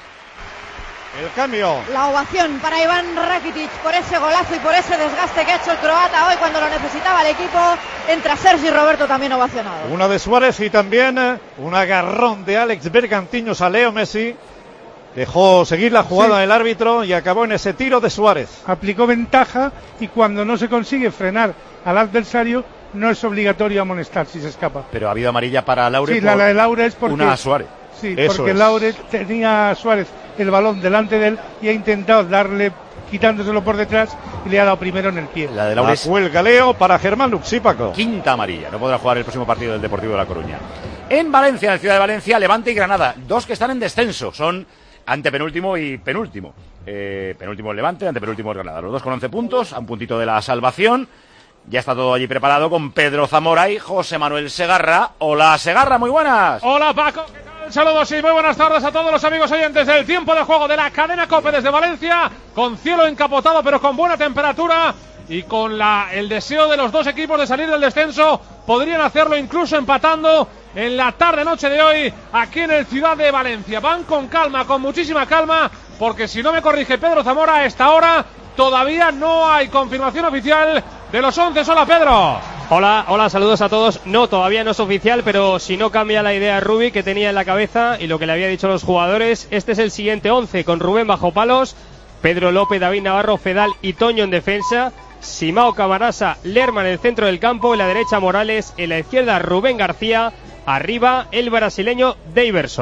El cambio. La ovación para Iván Rakitic por ese golazo y por ese desgaste que ha hecho el croata hoy cuando lo necesitaba el equipo. Entra Sergi Roberto también ovacionado. Una de Suárez y también eh, un agarrón de Alex Bergantiños a Leo Messi. Dejó seguir la jugada sí. el árbitro y acabó en ese tiro de Suárez. Aplicó ventaja y cuando no se consigue frenar al adversario no es obligatorio amonestar si se escapa. Pero ha habido amarilla para Laure. Sí, la, la de Laure es porque... Una a Suárez. Sí, Eso porque es. Laure tenía a Suárez el balón delante de él y ha intentado darle, quitándoselo por detrás, y le ha dado primero en el pie. La de Laure es el galeo para Germán Lux, sí, Paco. Quinta amarilla, no podrá jugar el próximo partido del Deportivo de La Coruña. En Valencia, en la ciudad de Valencia, Levante y Granada, dos que están en descenso, son antepenúltimo y penúltimo. Eh, penúltimo el Levante, antepenúltimo el Granada. Los dos con once puntos, a un puntito de la salvación. Ya está todo allí preparado con Pedro Zamora y José Manuel Segarra. Hola, Segarra, muy buenas. Hola, Paco. Saludos y muy buenas tardes a todos los amigos oyentes del tiempo de juego de la cadena COPE desde Valencia, con cielo encapotado pero con buena temperatura y con la, el deseo de los dos equipos de salir del descenso. Podrían hacerlo incluso empatando en la tarde-noche de hoy aquí en el Ciudad de Valencia. Van con calma, con muchísima calma, porque si no me corrige Pedro Zamora, a esta hora todavía no hay confirmación oficial de los once. Hola, Pedro. Hola, hola, saludos a todos. No, todavía no es oficial, pero si no cambia la idea Rubi que tenía en la cabeza y lo que le había dicho a los jugadores, este es el siguiente once, con Rubén bajo palos, Pedro López, David Navarro, Fedal y Toño en defensa, Simao Camarasa, Lerma en el centro del campo, en la derecha Morales, en la izquierda Rubén García, arriba el brasileño Daverson.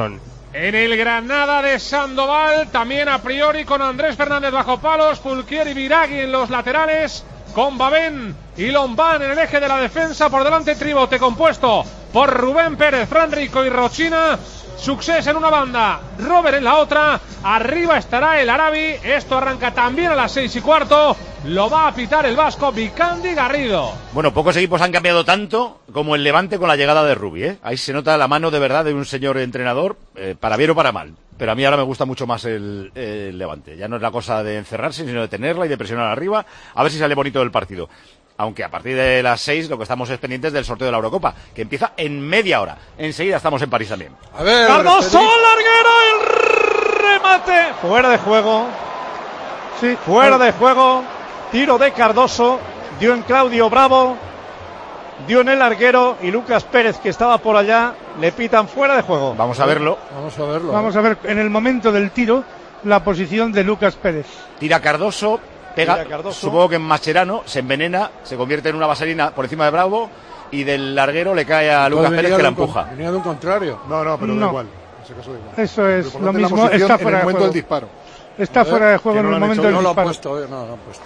En el Granada de Sandoval, también a priori con Andrés Fernández bajo palos, Fulquier y Biragui en los laterales, con Babén y Lombán en el eje de la defensa, por delante tribote compuesto por Rubén Pérez, Fran Rico y Rochina, Succés en una banda, Robert en la otra, arriba estará el Arabi. Esto arranca también a las seis y cuarto, lo va a pitar el vasco Vicandi Garrido. Bueno, pocos equipos han cambiado tanto como el Levante con la llegada de Rubi, ¿eh? Ahí se nota la mano de verdad de un señor entrenador, eh, para bien o para mal. Pero a mí ahora me gusta mucho más el, el Levante. Ya no es la cosa de encerrarse, sino de tenerla y de presionar arriba, a ver si sale bonito el partido. Aunque a partir de las seis lo que estamos es pendientes del sorteo de la Eurocopa, que empieza en media hora. Enseguida estamos en París también. A ver, Cardoso, larguero, el remate. Fuera de juego. Sí, fuera de juego. Tiro de Cardoso. Dio en Claudio Bravo. Dio en el larguero. Y Lucas Pérez, que estaba por allá, le pitan fuera de juego. Vamos a verlo. Vamos a verlo. Vamos a ver en el momento del tiro la posición de Lucas Pérez. Tira Cardoso. Pega, supongo que en Mascherano, se envenena, se convierte en una vaselina por encima de Bravo y del larguero le cae a Lucas Pérez que la empuja. Venía de un contrario. No, no, pero no. da igual. En ese caso da igual. Eso es lo mismo, está fuera de juego. Del disparo. Está fuera de juego en el momento del no disparo. Lo ha puesto, no, no lo han puesto.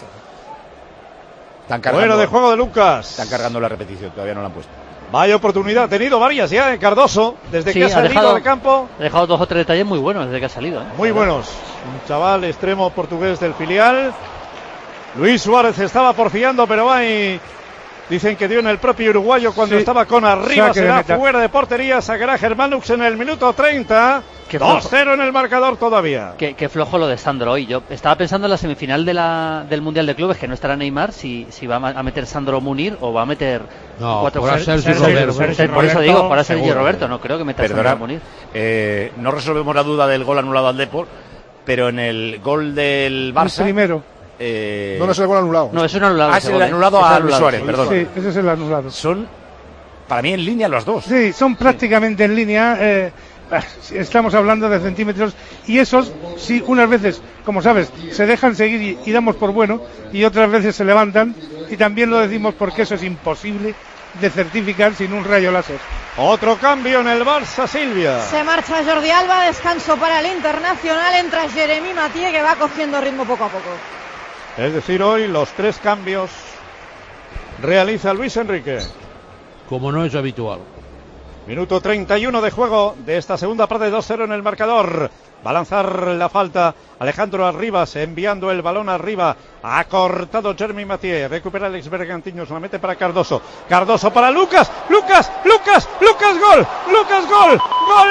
Están cargando, fuera de juego de Lucas. Están cargando la repetición, todavía no la han puesto. Vaya oportunidad, ha tenido varias ya en Cardoso, desde sí, que ha salido dejado, del campo. Ha dejado dos o tres detalles muy buenos desde que ha salido. ¿eh? Muy buenos. Un chaval extremo portugués del filial. Luis Suárez estaba porfiando, pero va y dicen que dio en el propio uruguayo cuando sí. estaba con arriba. Será fuera de portería, sacará Germanux en el minuto treinta. dos cero en el marcador todavía. Qué, qué flojo lo de Sandro hoy. Yo estaba pensando en la semifinal de la, del Mundial de Clubes, que no estará Neymar, si, si va a meter Sandro Munir o va a meter no, cuatro por Sergio Roberto. Roberto. Por eso digo, para Sergio Roberto, no creo que meta Perdona, Sandro Munir. Eh, no resolvemos la duda del gol anulado al Depor, pero en el gol del Barça... El primero. Eh... No, no es el gol anulado. No, es un anulado. Ah, es el anulado a Luis Suárez, perdón. Sí, ese es el anulado. Son, para mí, en línea los dos. Sí, son prácticamente sí. en línea. Eh, estamos hablando de centímetros. Y esos, sí, unas veces, como sabes, se dejan seguir y, y damos por bueno. Y otras veces se levantan. Y también lo decimos porque eso es imposible de certificar sin un rayo láser. Otro cambio en el Barça, Silvia. Se marcha Jordi Alba, descanso para el Internacional. Entra Jeremy Mathieu, que va cogiendo ritmo poco a poco. Es decir, hoy los tres cambios realiza Luis Enrique. Como no es habitual. Minuto treinta y uno de juego de esta segunda parte, dos cero en el marcador. Va a lanzar la falta Alejandro Arribas, enviando el balón arriba. Ha cortado Jeremy Mathieu. Recupera Alex Bergantiños, la mete para Cardoso. Cardoso para Lucas. Lucas, Lucas, Lucas, gol. Lucas, gol. Gol.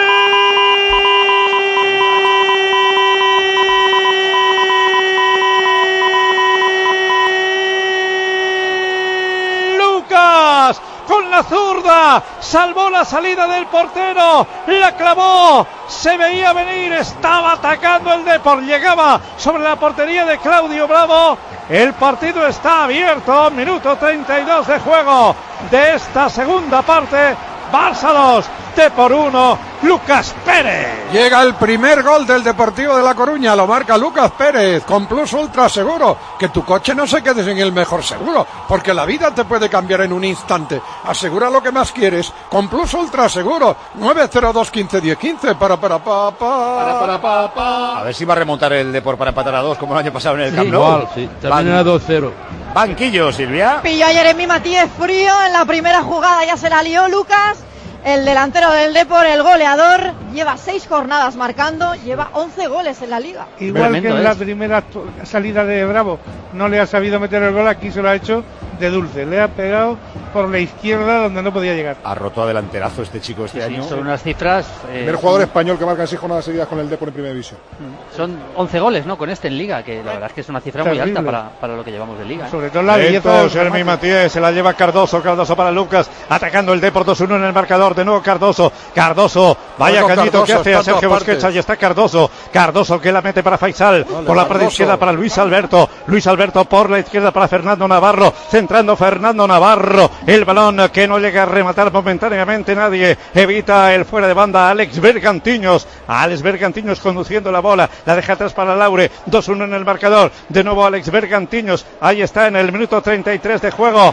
Lucas con la zurda salvó la salida del portero, la clavó, se veía venir, estaba atacando el Depor, llegaba sobre la portería de Claudio Bravo. El partido está abierto, minuto treinta y dos de juego de esta segunda parte. Barça dos, Depor uno, Lucas Pérez. Llega el primer gol del Deportivo de La Coruña, lo marca Lucas Pérez, con Plus Ultra Seguro. Que tu coche no se quede sin el mejor seguro, porque la vida te puede cambiar en un instante. Asegura lo que más quieres con Plus Ultra Seguro. nueve cero dos quince diez quince para para pa pa. Para para pa pa. A ver si va a remontar el Depor para empatar a dos como el año pasado en el Camp Nou. Igual, sí, también era dos cero. Banquillo, Silvia. Pilló a Jeremy Mathieu frío en la primera jugada, ya se la lió Lucas. El delantero del Depor, el goleador, lleva seis jornadas marcando, lleva once goles en la liga. Igual Tremendo que en es. la primera salida de Bravo no le ha sabido meter el gol, aquí se lo ha hecho de dulce. Le ha pegado por la izquierda donde no podía llegar. Ha roto a delanterazo este chico este sí, año. Sí, son unas cifras... Eh, Primer jugador son... español que marca en seis jornadas seguidas con el Depor en primera división. Son once goles, ¿no? Con este en liga, que la verdad es que es una cifra Terrible. muy alta para, para lo que llevamos de liga. ¿eh? Sobre todo la belleza. Jeremy Mathieu, se la lleva Cardoso, Cardoso para Lucas, atacando el Depor dos uno en el marcador, de nuevo Cardoso. Cardoso, vaya Cardoso, cañito que hace a Sergio Busquets, ahí está Cardoso, Cardoso que la mete para Faisal, vale, por la parte izquierda para Luis Alberto, Luis Alberto por la izquierda para Fernando Navarro, centrando Fernando Navarro, el balón que no llega a rematar momentáneamente nadie, evita el fuera de banda Alex Bergantiños, Alex Bergantiños conduciendo la bola, la deja atrás para Laure, dos uno en el marcador, de nuevo Alex Bergantiños, ahí está en el minuto treinta y tres de juego.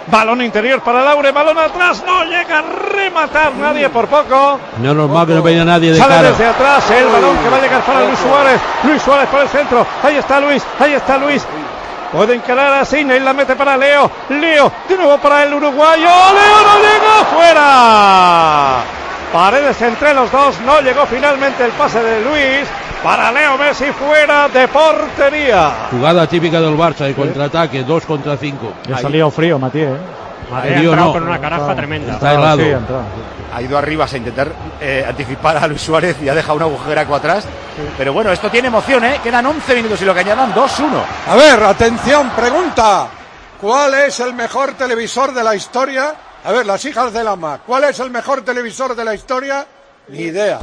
Balón interior para Laure, balón atrás, no llega a rematar nadie por poco. Menos mal que no venía nadie de Sale cara. desde atrás el balón que va a llegar para Luis Suárez. Luis Suárez por el centro. Ahí está Luis, ahí está Luis. Puede encarar a Sidney, la mete para Leo. Leo, de nuevo para el uruguayo. Leo no llegó, fuera. Paredes entre los dos, no llegó finalmente el pase de Luis. Para Leo Messi, fuera de portería. Jugada típica del Barça de contraataque, dos contra cinco. Le ha salido frío, Matías. ¿eh? Madrid ha entrado no. con una caraja tremenda. Está helado. Sí, ha entrado. Ha ido arriba a intentar eh, anticipar a Luis Suárez y ha dejado un agujeraco atrás. Sí. Pero bueno, esto tiene emoción, ¿eh? Quedan once minutos y lo que añadan dos uno. A ver, atención, pregunta. ¿Cuál es el mejor televisor de la historia? A ver, las hijas del ama. ¿Cuál es el mejor televisor de la historia? Ni idea.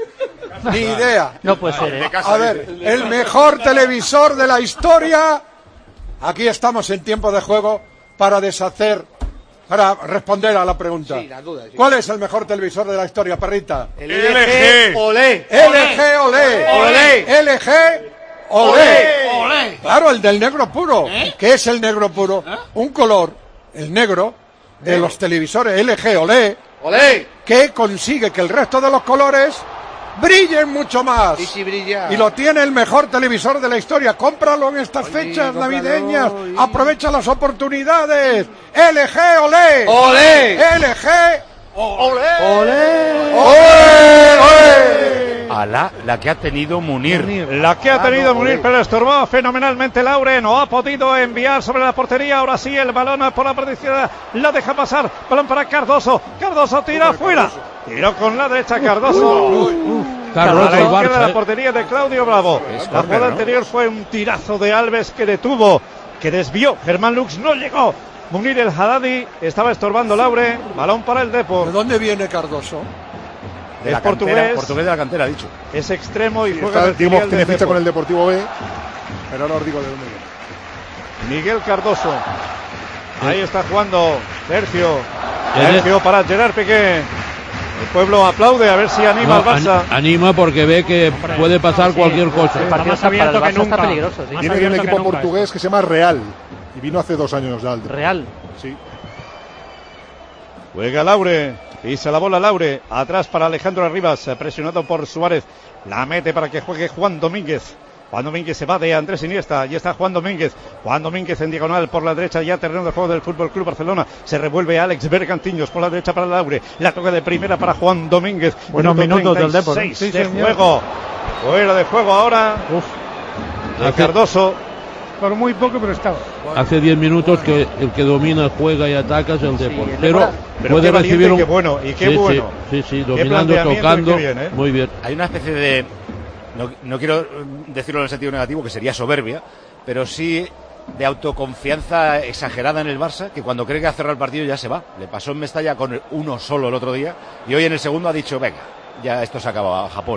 Ni idea. No puede ser, ¿eh? A ver, el mejor televisor de la historia. Aquí estamos en tiempo de juego para deshacer, para responder a la pregunta. Sí, la duda, sí. ¿Cuál es el mejor televisor de la historia, perrita? El L G. Olé. L G, olé. Olé. L G, olé. Olé. Claro, el del negro puro. ¿Eh? ¿Qué es el negro puro? ¿Eh? Un color, el negro, de los televisores L G, olé. Olé. Que consigue que el resto de los colores brillen mucho más. Sí, sí, brilla. Y lo tiene el mejor televisor de la historia. Cómpralo en estas Oye, fechas cómpralo, navideñas. Oye. Aprovecha las oportunidades. L G, olé. Olé. L G, olé. Olé. Olé. Olé. A la, la que ha tenido Munir. La que ha tenido ah, no, Munir, pero estorbó fenomenalmente Laure. No ha podido enviar sobre la portería. Ahora sí, el balón por la parte izquierda la deja pasar. Balón para Cardoso. Cardoso tira afuera. Tiró con la derecha Cardoso. Uh, uh, uh. Claro, a la izquierda de la portería de Claudio Bravo. Es la jugada ¿no? anterior fue un tirazo de Alves que detuvo, que desvió. Germán Lux no llegó. Munir el Haddadi estaba estorbando Laure. Balón para el Depor. ¿De dónde viene Cardoso? De es la portugués, cantera, portugués de la cantera, ha dicho. Es extremo y sí, juega. Está, digamos, tiene ficha con el Deportivo B, pero ahora os digo de dónde viene. Miguel Cardoso. Ahí está jugando Sergio. Sergio para Gerard Piqué. El pueblo aplaude a ver si anima no, al Barça. An anima porque ve que Hombre, puede pasar sí, cualquier cosa. El partido está abierto que nunca. Está peligroso, sí. Tiene un equipo portugués que se llama Real y vino hace dos años de Alde. Real. Sí. Juega Laure. Pisa la bola Laure. Atrás para Alejandro Arribas. Presionado por Suárez. La mete para que juegue Juan Domínguez. Juan Domínguez se va de Andrés Iniesta. Allí está Juan Domínguez. Juan Domínguez en diagonal por la derecha. Ya terreno de juego del Fútbol Club Barcelona. Se revuelve Alex Bergantiños por la derecha para Laure. La toca de primera para Juan Domínguez. Buenos minutos del Depor. Sí, de juego. Fuera de juego ahora. Uf. A Cardoso. Por muy poco, pero estaba. Hace diez minutos que el que domina, juega y ataca es el Depor. Sí, pero, pero puede recibir un. Qué bueno, y qué sí, bueno. Sí, sí, sí, dominando, tocando. Bien, ¿eh? Muy bien. Hay una especie de. No, no quiero decirlo en el sentido negativo, que sería soberbia, pero sí de autoconfianza exagerada en el Barça, que cuando cree que ha cerrado el partido ya se va. Le pasó en Mestalla con uno solo el otro día, y hoy en el segundo ha dicho, venga, ya esto se acaba, Japón.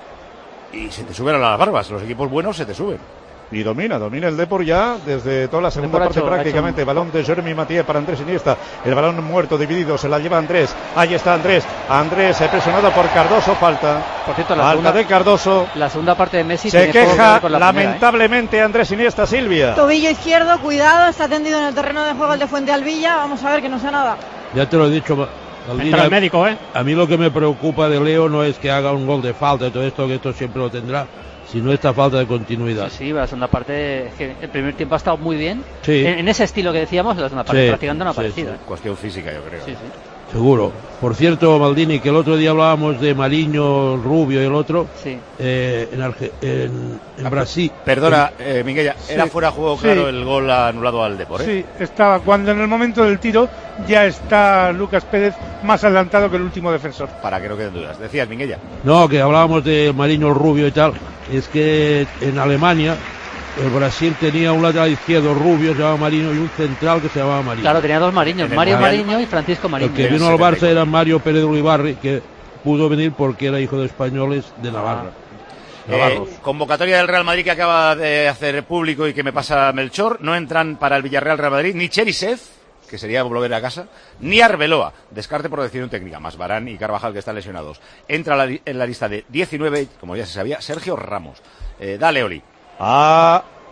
Y se te suben a las barbas, los equipos buenos se te suben. Y domina, domina el Depor ya desde toda la segunda parte hecho, prácticamente. Hecho... Balón de Jeremy Mathieu para Andrés Iniesta. El balón muerto, dividido, se la lleva Andrés. Ahí está Andrés. Andrés presionado por Cardoso, falta. Por cierto, la falta segunda, de Cardoso. La segunda parte de Messi. Se queja que lamentablemente primera, ¿eh? Andrés Iniesta, Silvia. Tobillo izquierdo, cuidado, está tendido en el terreno de juego el de Fuente Alvilla. Vamos a ver que no sea nada. Ya te lo he dicho. Entra el médico, ¿eh? A mí lo que me preocupa de Leo no es que haga un gol de falta y todo esto, que esto siempre lo tendrá, sino esta falta de continuidad. Sí, sí, la segunda parte, es que el primer tiempo ha estado muy bien. Sí. En, en ese estilo que decíamos, la segunda parte sí, prácticamente no ha sí, aparecido. Sí. ¿eh? Cuestión física, yo creo. Sí, sí. Seguro. Por cierto, Maldini, que el otro día hablábamos de Mariño, Rubio y el otro, sí. eh, en, Arge en, en Brasil. Perdona, eh, Minguella, era sí. fuera de juego, claro, sí. el gol anulado al Depor, ¿eh? Sí, estaba cuando en el momento del tiro ya está Lucas Pérez más adelantado que el último defensor. Para que no queden dudas. Decías, Minguella. No, que hablábamos de Mariño, Rubio y tal. Es que en Alemania el Brasil tenía un lateral izquierdo rubio, se llamaba Mariño, y un central que se llamaba Mariño. Claro, tenía dos Mariños, Mario Mariño y Francisco Mariño. El que vino al Barça era Mario Pérez de Ulibarri, que pudo venir porque era hijo de españoles de Navarra. Ah. Eh, convocatoria del Real Madrid que acaba de hacer público y que me pasa Melchor. No entran para el Villarreal Real Madrid ni Cherisev, que sería volver a casa, ni Arbeloa, descarte por decisión técnica, más Varane y Carvajal, que están lesionados. Entra la, en la lista de diecinueve, como ya se sabía, Sergio Ramos. Eh, dale, Oli. A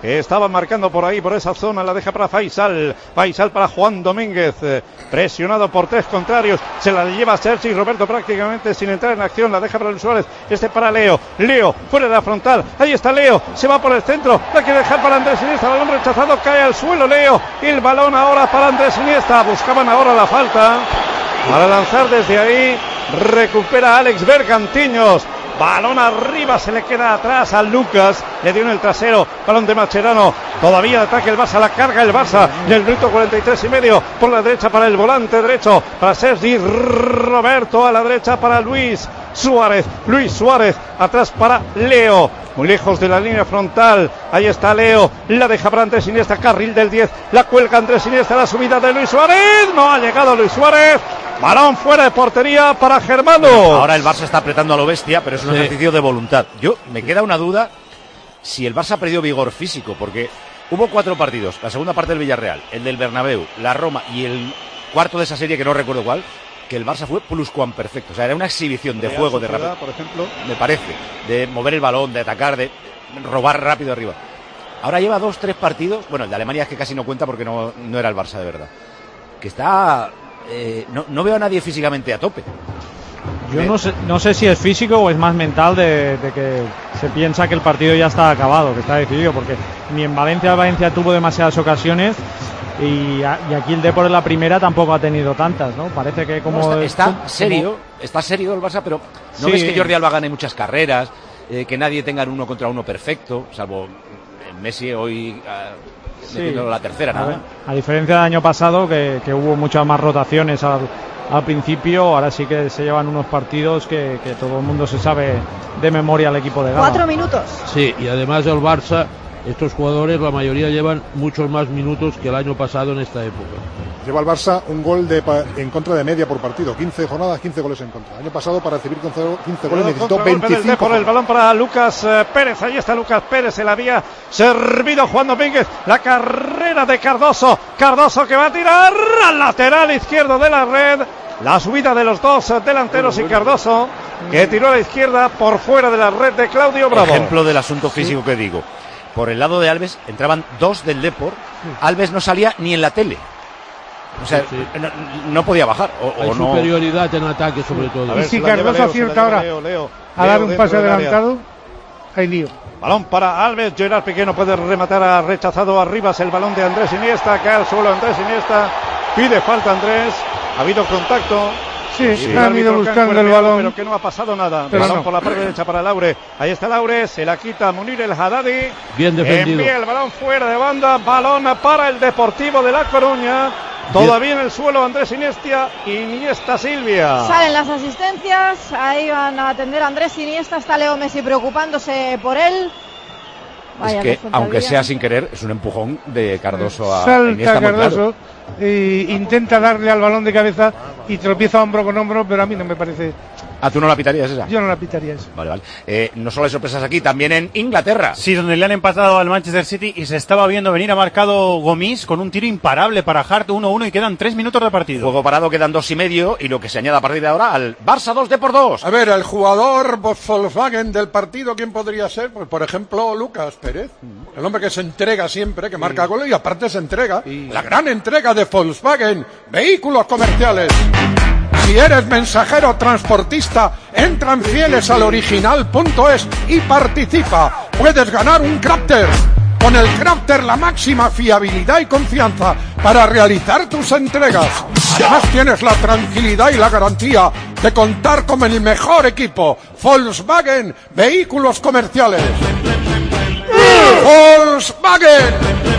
que estaba marcando por ahí, por esa zona, la deja para Faisal, Faisal para Juan Domínguez, eh, presionado por tres contrarios, se la lleva Sergi Roberto prácticamente sin entrar en acción, la deja para Luis Suárez, este para Leo, Leo, fuera de la frontal, ahí está Leo, se va por el centro, la quiere dejar para Andrés Iniesta, balón rechazado, cae al suelo Leo, y el balón ahora para Andrés Iniesta, buscaban ahora la falta, para lanzar desde ahí, recupera Alex Bergantiños, balón arriba, se le queda atrás a Lucas, le dio en el trasero, balón de Mascherano, todavía ataque el Barça, la carga el Barça, en el minuto cuarenta y tres y medio, por la derecha para el volante derecho, para Sergi Roberto, a la derecha para Luis Suárez, Luis Suárez, atrás para Leo, muy lejos de la línea frontal, ahí está Leo, la deja para Andrés Iniesta, carril del diez, la cuelga Andrés Iniesta, la subida de Luis Suárez, no ha llegado Luis Suárez, balón fuera de portería para Germano. Ahora el Barça está apretando a lo bestia, pero es un Sí. ejercicio de voluntad. Yo, me queda una duda si el Barça ha perdido vigor físico, porque hubo cuatro partidos, la segunda parte del Villarreal, el del Bernabéu, la Roma y el cuarto de esa serie que no recuerdo cuál, que el Barça fue pluscuamperfecto, o sea, era una exhibición de Real juego, de Sociedad, rápido, por ejemplo, me parece, de mover el balón, de atacar, de robar rápido arriba. Ahora lleva dos, tres partidos, bueno, el de Alemania es que casi no cuenta porque no, no era el Barça de verdad, que está, eh, no, no veo a nadie físicamente a tope. Yo no sé, no sé si es físico o es más mental de, de que se piensa que el partido ya está acabado, que está decidido, porque ni en Valencia, Valencia tuvo demasiadas ocasiones y, a, y aquí el Depor en la primera tampoco ha tenido tantas, ¿no? Parece que como... No, está, está como, serio, está serio el Barça, pero no Sí. ves que Jordi Alba gane muchas carreras, eh, que nadie tenga un uno contra uno perfecto, salvo Messi hoy uh, Sí. metiendo la tercera, A, nada. ver, a diferencia del año pasado, que, que hubo muchas más rotaciones al, al principio, ahora sí que se llevan unos partidos que, que todo el mundo se sabe de memoria al equipo de Gama. Cuatro minutos. Sí, y además el Barça, estos jugadores, la mayoría llevan muchos más minutos que el año pasado en esta época. Lleva el Barça un gol de pa- en contra de media por partido. quince jornadas, quince goles en contra. El año pasado, para recibir quince goles, necesitó veinticinco. Por el balón para Lucas eh, Pérez, ahí está Lucas Pérez, se la había servido Juan Domínguez, la carrera de Cardoso, Cardoso que va a tirar al lateral izquierdo de la red, la subida de los dos eh, delanteros y Cardoso que tiró a la izquierda por fuera de la red de Claudio Bravo. Ejemplo del asunto físico que digo. Por el lado de Alves entraban dos del Depor, Alves no salía ni en la tele. O sea, Sí, sí. no, no podía bajar. O, Hay o no. superioridad en ataque sobre todo. ver, Y si se la lleva Cardoso Leo, acierta se la lleva ahora Leo, Leo, a dar Leo un dentro pase del área. adelantado, hay lío. Balón para Alves, Gerard Piqué no puede rematar, ha rechazado arriba el balón de Andrés Iniesta, cae al suelo Andrés Iniesta, pide falta Andrés, ha habido contacto. Sí, Y sí, el han ido árbitro buscando que ha el cuerneado, balón. pero que no ha pasado nada. Pero Balón no. por la parte derecha para Laure. Ahí está Laure, se la quita Munir el Haddadi. Bien defendido. Envía el balón fuera de banda, balón para el Deportivo de La Coruña. Todavía en el suelo Andrés Iniesta, Iniesta Silvia. Salen las asistencias, ahí van a atender a Andrés Iniesta, está Leo Messi preocupándose por él. Vaya Es que, responsabilidad. aunque sea sin querer, es un empujón de Cardoso a Salta Iniesta, muy claro. Cardoso e intenta darle al balón de cabeza y tropieza hombro con hombro, pero a mí no me parece. Ah, ¿tú no la pitarías esa? Yo no la pitaría eso. Vale, vale. Eh, no solo hay sorpresas aquí, también en Inglaterra. Sí, donde le han empatado al Manchester City y se estaba viendo venir, ha marcado Gomis con un tiro imparable para Hart, uno uno y quedan tres minutos de partido. Juego parado, quedan dos y medio y lo que se añade a partir de ahora al Barça dos de por dos. A ver, el jugador Volkswagen del partido, ¿quién podría ser? Pues, por ejemplo, Lucas Pérez. El hombre que se entrega siempre, que marca goles y aparte se entrega. La gran entrega de Volkswagen. Vehículos comerciales. Si eres mensajero transportista, entra en fieles al original punto es y participa. Puedes ganar un Crafter. Con el Crafter la máxima fiabilidad y confianza para realizar tus entregas. Además tienes la tranquilidad y la garantía de contar con el mejor equipo. Volkswagen, vehículos comerciales. Volkswagen.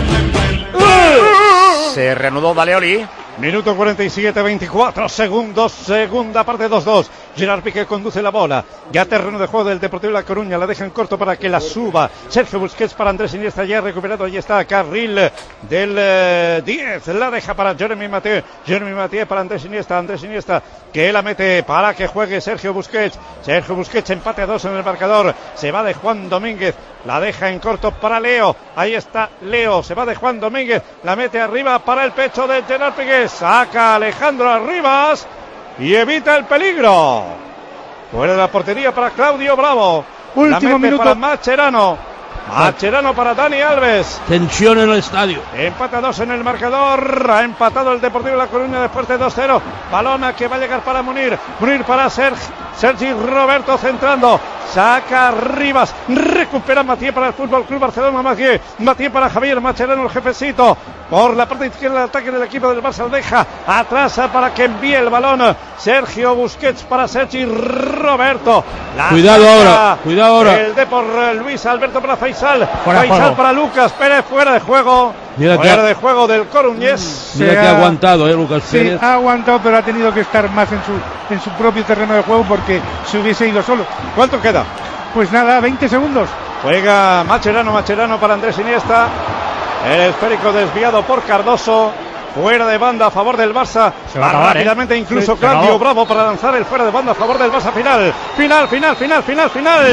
Se reanudó Daleoli. Minuto cuarenta y siete, veinticuatro segundos, segunda parte dos dos. Gerard Piqué conduce la bola. Ya terreno de juego del Deportivo de La Coruña. La deja en corto para que la suba. Sergio Busquets para Andrés Iniesta. Ya recuperado. Ahí está carril del eh, diez. La deja para Jeremy Mathieu. Jeremy Mathieu para Andrés Iniesta. Andrés Iniesta que la mete para que juegue Sergio Busquets. Sergio Busquets empate a dos en el marcador. Se va de Juan Domínguez. La deja en corto para Leo. Ahí está Leo. Se va de Juan Domínguez. La mete arriba para el pecho de Gerard Piqué. Saca Alejandro Arribas y evita el peligro. Fuera de la portería para Claudio Bravo. Último la mete minuto. para Mascherano. Mascherano para Dani Alves. Tensión en el estadio. Empata dos en el marcador. Ha empatado el Deportivo La Coruña después de dos cero. Balona que va a llegar para Munir. Munir para Sergi. Sergi Roberto centrando. Saca Rivas. Recupera Mathieu para el Fútbol Club Barcelona. Mathieu. Mathieu para Javier Mascherano, el jefecito. Por la parte izquierda del ataque del equipo del Barça. Deja atrás para que envíe el balón. Sergio Busquets para Sergi Roberto. La cuidado ahora. Cuidado ahora. El de por Luis Alberto para Faisal. Fuera Faisal juego. para Lucas Pérez. Fuera de juego. Mira fuera que ha, de juego del Coruñés. Mira que ha aguantado, eh, Lucas Sí, Pérez. ha aguantado, pero ha tenido que estar más en su, en su propio terreno de juego porque se hubiese ido solo. ¿Cuánto queda? Pues nada, veinte segundos. Juega Mascherano, Mascherano para Andrés Iniesta. El esférico desviado por Cardoso. Fuera de banda a favor del Barça. Se va a acabar, rápidamente ¿eh? incluso Sí, Claudio acabó. Bravo para lanzar el fuera de banda a favor del Barça final. Final, final, final, final, final.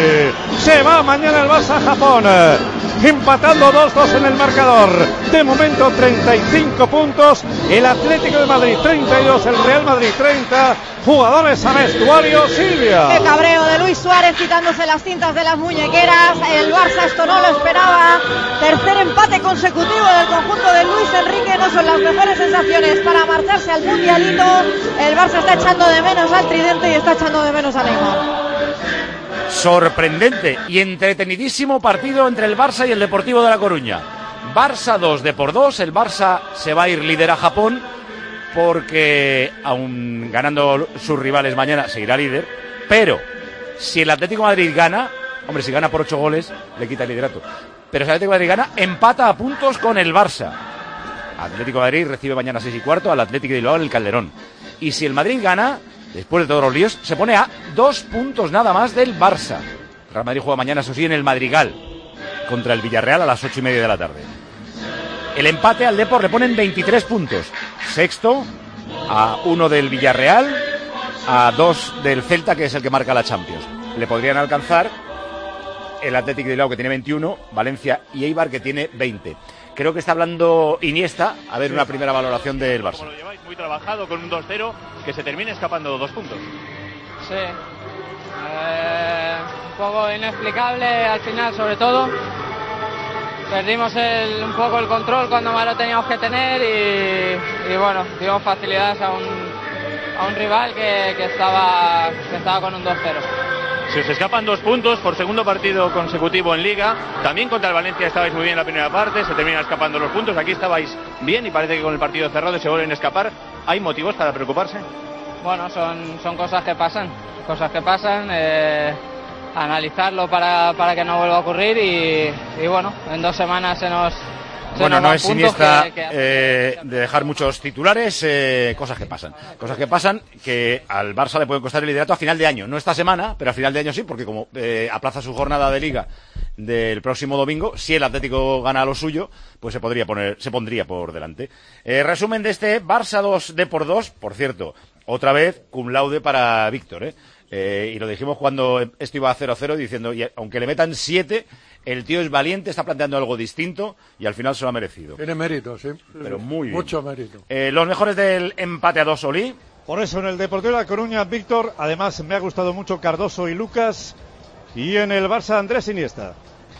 Se va mañana el Barça a Japón. Empatando dos dos en el marcador. De momento treinta y cinco puntos. El Atlético de Madrid treinta y dos. El Real Madrid treinta. Jugadores a vestuario, Silvia. Qué cabreo de Luis Suárez quitándose las cintas de las muñequeras. El Barça esto no lo esperaba. Tercer empate consecutivo del conjunto de Luis Enrique. No son las mejores sensaciones para marcharse al mundialito. El Barça está echando de menos al tridente y está echando de menos a Neymar. Sorprendente y entretenidísimo partido entre el Barça y el Deportivo de La Coruña. Barça dos de por dos. El Barça se va a ir líder a Japón porque, aun ganando sus rivales mañana, seguirá líder. Pero si el Atlético de Madrid gana, hombre, si gana por ocho goles, le quita el liderato. Pero si el Atlético de Madrid gana, empata a puntos con el Barça. Atlético de Madrid recibe mañana a seis y cuarto al Atlético de Bilbao en el Calderón. Y si el Madrid gana, después de todos los líos, se pone a dos puntos nada más del Barça. El Real Madrid juega mañana, eso sí, en el Madrigal, contra el Villarreal a las ocho y media de la tarde. El empate al Depor le ponen veintitrés puntos. Sexto, a uno del Villarreal, a dos del Celta, que es el que marca la Champions. Le podrían alcanzar el Atlético de Bilbao, que tiene veintiuno, Valencia y Eibar, que tiene veinte. Creo que está hablando Iniesta. A ver, una primera valoración del Barça. Lo lleváis muy trabajado con un dos cero, que se termine escapando dos puntos. Sí, eh, un poco inexplicable al final, sobre todo. Perdimos el, un poco el control cuando más lo teníamos que tener y, y bueno, dimos facilidades a un, a un rival que, que, estaba, que estaba con un dos cero. Se os escapan dos puntos por segundo partido consecutivo en Liga. También contra el Valencia estabais muy bien en la primera parte, se terminan escapando los puntos. Aquí estabais bien y parece que con el partido cerrado se vuelven a escapar. ¿Hay motivos para preocuparse? Bueno, son, son cosas que pasan, cosas que pasan. Eh, analizarlo para, para que no vuelva a ocurrir y, y bueno, en dos semanas se nos... Se Bueno, nos no van es puntos Iniesta que- que- eh, de dejar muchos titulares, eh, cosas que pasan. Cosas que pasan que al Barça le pueden costar el liderato a final de año. No esta semana, pero a final de año sí, porque como eh, aplaza su jornada de Liga del próximo domingo, si el Atlético gana lo suyo, pues se podría poner, se pondría por delante. Eh, resumen de este Barça dos de por dos, por cierto, otra vez cum laude para Víctor, ¿eh? Eh, y lo dijimos cuando esto iba a cero cero, diciendo, y aunque le metan siete, el tío es valiente, está planteando algo distinto y al final se lo ha merecido. Tiene mérito, sí. Pero muy bien. Mucho mérito. Eh, los mejores del empate a dos, Oli. Por eso en el Deportivo de La Coruña, Víctor, además me ha gustado mucho Cardoso y Lucas, y en el Barça Andrés Iniesta.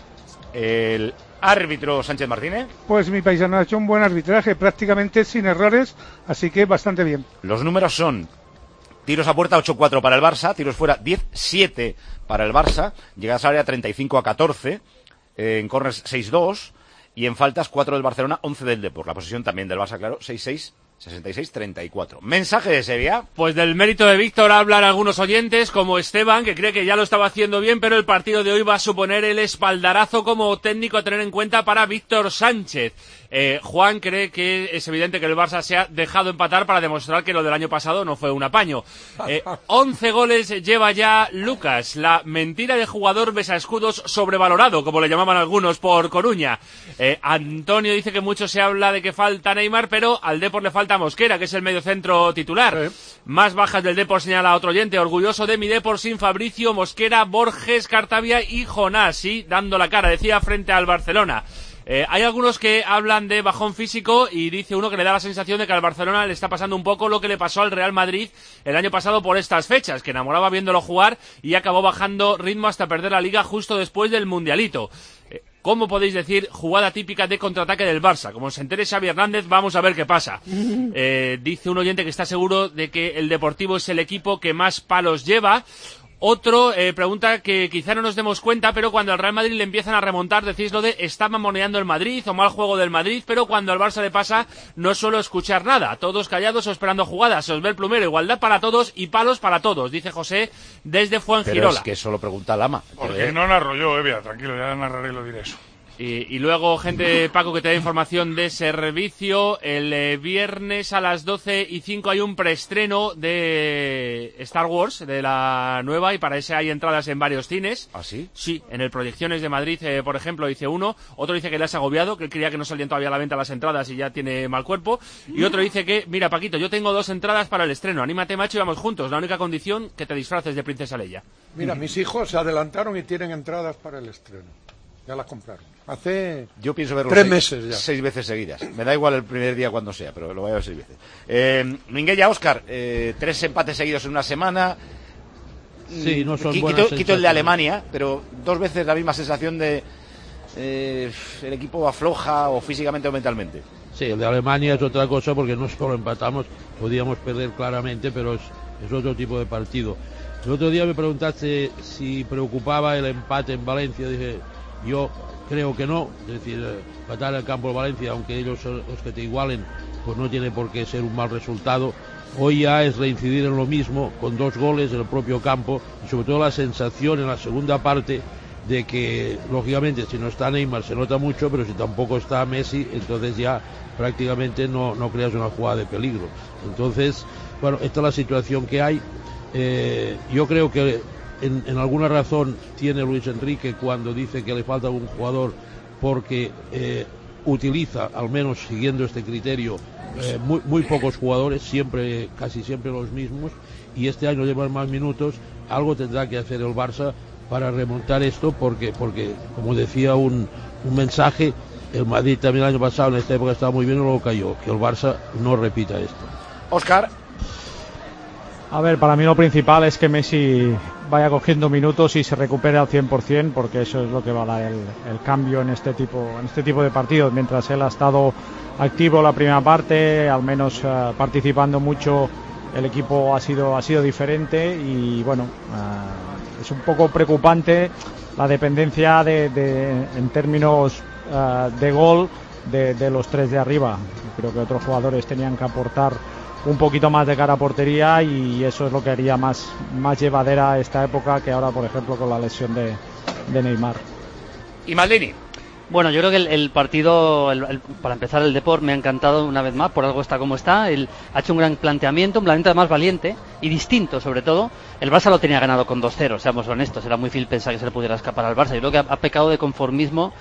El árbitro Sánchez Martínez. Pues mi paisano ha hecho un buen arbitraje, prácticamente sin errores, así que bastante bien. Los números son: tiros a puerta ocho cuatro para el Barça, tiros fuera diez siete para el Barça, llegadas al área treinta y cinco a catorce, eh, en corners seis dos y en faltas cuatro del Barcelona, once del Depor. La posesión también del Barça, claro, seis seis, sesenta y seis treinta y cuatro. Mensaje de Sevilla. Pues del mérito de Víctor hablan algunos oyentes, como Esteban, que cree que ya lo estaba haciendo bien, pero el partido de hoy va a suponer el espaldarazo como técnico a tener en cuenta para Víctor Sánchez. Eh, Juan cree que es evidente que el Barça se ha dejado empatar para demostrar que lo del año pasado no fue un apaño. Eh, once goles lleva ya Lucas, la mentira de jugador besaescudos sobrevalorado, como le llamaban algunos por Coruña. Eh, Antonio dice que mucho se habla de que falta Neymar, pero al Depor le falta Mosquera, que es el mediocentro titular. Sí. Más bajas del Depor, señala otro oyente, orgulloso de mi Depor sin Fabricio, Mosquera, Borges, Cartavia y Jonás, sí, dando la cara, decía, frente al Barcelona. Eh, hay algunos que hablan de bajón físico y dice uno que le da la sensación de que al Barcelona le está pasando un poco lo que le pasó al Real Madrid el año pasado por estas fechas, que enamoraba viéndolo jugar y acabó bajando ritmo hasta perder la Liga justo después del Mundialito. ¿Cómo podéis decir jugada típica de contraataque del Barça? Como se entere Xavi Hernández, vamos a ver qué pasa. Eh, dice un oyente que está seguro de que el Deportivo es el equipo que más palos lleva. Otro eh, pregunta que quizá no nos demos cuenta, pero cuando al Real Madrid le empiezan a remontar, decís lo de está mamoneando el Madrid o mal juego del Madrid, pero cuando al Barça le pasa no suelo escuchar nada. Todos callados o esperando jugadas. Se os ve el plumero, igualdad para todos y palos para todos, dice José desde Fuengirola. Pero es que eso lo pregunta Lama. Porque eh. no narro yo, Evia, tranquilo, ya narraré y lo diré eso. Y, y luego, gente, Paco, que te da información de servicio. El eh, viernes a las doce y cinco hay un preestreno de Star Wars, de la nueva, y para ese hay entradas en varios cines. ¿Ah, sí? Sí, en el Proyecciones de Madrid, eh, por ejemplo, dice uno. Otro dice que le has agobiado, que él creía que no salían todavía a la venta las entradas y ya tiene mal cuerpo. Y otro dice que, mira, Paquito, yo tengo dos entradas para el estreno. Anímate, macho, y vamos juntos. La única condición, que te disfraces de Princesa Leia. Mira, mis hijos se adelantaron y tienen entradas para el estreno. Ya las compraron. Hace Yo pienso verlo tres seis, meses ya. Seis veces seguidas. Me da igual el primer día cuando sea, pero lo voy a ver seis veces. Eh, Minguella, Óscar, eh, tres empates seguidos en una semana. Sí, no son Qu- buenas quito, quito el de sensaciones. Alemania, pero dos veces la misma sensación de eh, el equipo afloja o físicamente o mentalmente. Sí, el de Alemania es otra cosa porque no solo empatamos, podíamos perder claramente, pero es, es otro tipo de partido. El otro día me preguntaste si preocupaba el empate en Valencia. Dije, yo creo que no. Es decir, eh, empatar el campo de Valencia, aunque ellos son los que te igualen, pues no tiene por qué ser un mal resultado. Hoy ya es reincidir en lo mismo, con dos goles en el propio campo, y sobre todo la sensación en la segunda parte de que, lógicamente, si no está Neymar se nota mucho, pero si tampoco está Messi, entonces ya prácticamente no, no creas una jugada de peligro. Entonces, bueno, esta es la situación que hay. Eh, yo creo que en, en alguna razón tiene Luis Enrique cuando dice que le falta un jugador, porque eh, utiliza, al menos siguiendo este criterio, eh, muy, muy pocos jugadores, siempre, casi siempre los mismos, y este año llevan más minutos. Algo tendrá que hacer el Barça para remontar esto, porque, porque como decía un, un mensaje, el Madrid también el año pasado en esta época estaba muy bien y luego cayó. Que el Barça no repita esto. Óscar. A ver, para mí lo principal es que Messi vaya cogiendo minutos y se recupere al cien por ciento, porque eso es lo que va a dar el, el cambio en este tipo en este tipo de partidos. Mientras él ha estado activo la primera parte, al menos uh, participando mucho, el equipo ha sido ha sido diferente y bueno, uh, es un poco preocupante la dependencia de, de en términos uh, de gol de, de los tres de arriba. Creo que otros jugadores tenían que aportar un poquito más de cara a portería y eso es lo que haría más, más llevadera esta época que ahora, por ejemplo, con la lesión de, de Neymar. Y Maldini. Bueno, yo creo que el, el partido, el, el, para empezar, el Depor me ha encantado una vez más, por algo está como está. Él ha hecho un gran planteamiento, un planteamiento además valiente y distinto, sobre todo. El Barça lo tenía ganado con dos cero, seamos honestos, era muy fácil pensar que se le pudiera escapar al Barça. Yo creo que ha, ha pecado de conformismo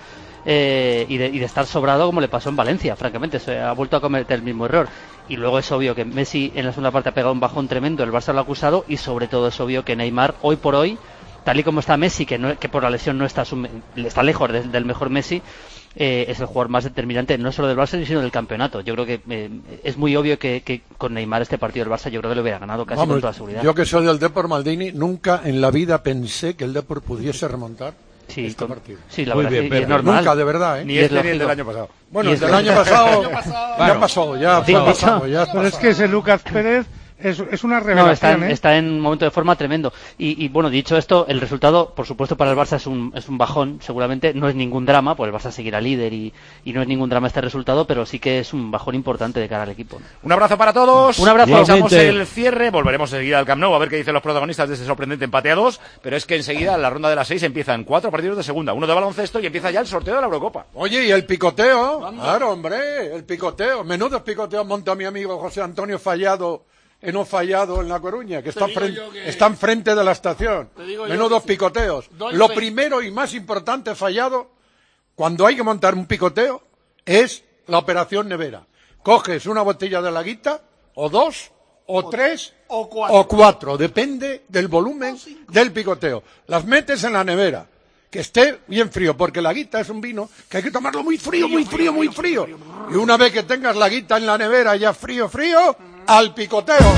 eh, y, de, y de estar sobrado como le pasó en Valencia, francamente. Se ha vuelto a cometer el mismo error. Y luego es obvio que Messi en la segunda parte ha pegado un bajón tremendo, el Barça lo ha acusado, y sobre todo es obvio que Neymar, hoy por hoy, tal y como está Messi, que, no, que por la lesión no está, está lejos de, del mejor Messi, eh, es el jugador más determinante no solo del Barça sino del campeonato. Yo creo que eh, es muy obvio que, que con Neymar este partido del Barça yo creo que lo hubiera ganado casi Vamos, pues, con toda seguridad. Yo que soy del Depor, Maldini, nunca en la vida pensé que el Depor pudiese remontar sí, este con, partido. Sí, la Muy verdad bien, sí, es normal. Nunca, de verdad, ¿eh? Ni este ni el del año pasado. Bueno, el del año pasado ya pasó, ya Sí, pasó. Ya Pero es que ese Lucas Pérez es, es una revelación. No, está en, ¿eh? está en un momento de forma tremendo. Y, y bueno, dicho esto, el resultado, por supuesto, para el Barça es un, es un bajón, seguramente. No es ningún drama, pues el Barça seguirá líder y, y no es ningún drama este resultado, pero sí que es un bajón importante de cara al equipo. Un abrazo para todos. Un abrazo. Echamos el cierre, volveremos enseguida al Camp Nou a ver qué dicen los protagonistas de ese sorprendente empate a dos, pero es que enseguida la ronda de las seis empiezan cuatro partidos de segunda, uno de baloncesto y empieza ya el sorteo de la Eurocopa. Oye, y el picoteo, claro, hombre, el picoteo. Menudos picoteos monta mi amigo José Antonio Fallado, en No Fallado, en La Coruña, que está, frente, que... está enfrente de la estación. Menudos picoteos. Lo primero y más importante, Fallado, cuando hay que montar un picoteo, es la operación nevera. Coges una botella de laguita, o dos, o, o tres, o cuatro. o cuatro, depende del volumen del picoteo. Las metes en la nevera, que esté bien frío, porque la guita es un vino que hay que tomarlo muy frío, muy frío, muy frío. Y una vez que tengas la guita en la nevera ya frío, frío, al picoteo.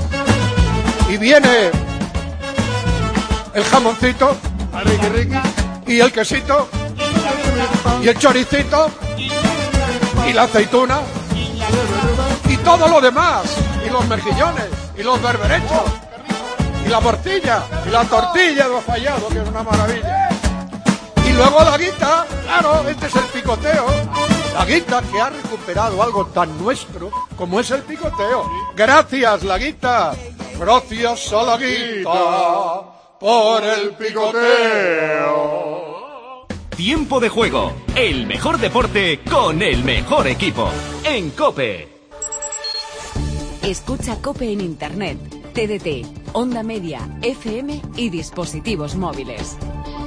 Y viene el jamoncito, y el quesito, y el choricito, y la aceituna, y todo lo demás, y los mejillones, y los berberechos, y la morcilla, y la tortilla de fallado, que es una maravilla. Y luego la guita, claro, este es el picoteo. La guita que ha recuperado algo tan nuestro como es el picoteo. Gracias, la guita. Gracias a la guita por el picoteo. Tiempo de juego. El mejor deporte con el mejor equipo. En COPE. Escucha COPE en Internet, T D T, Onda Media, F M y dispositivos móviles.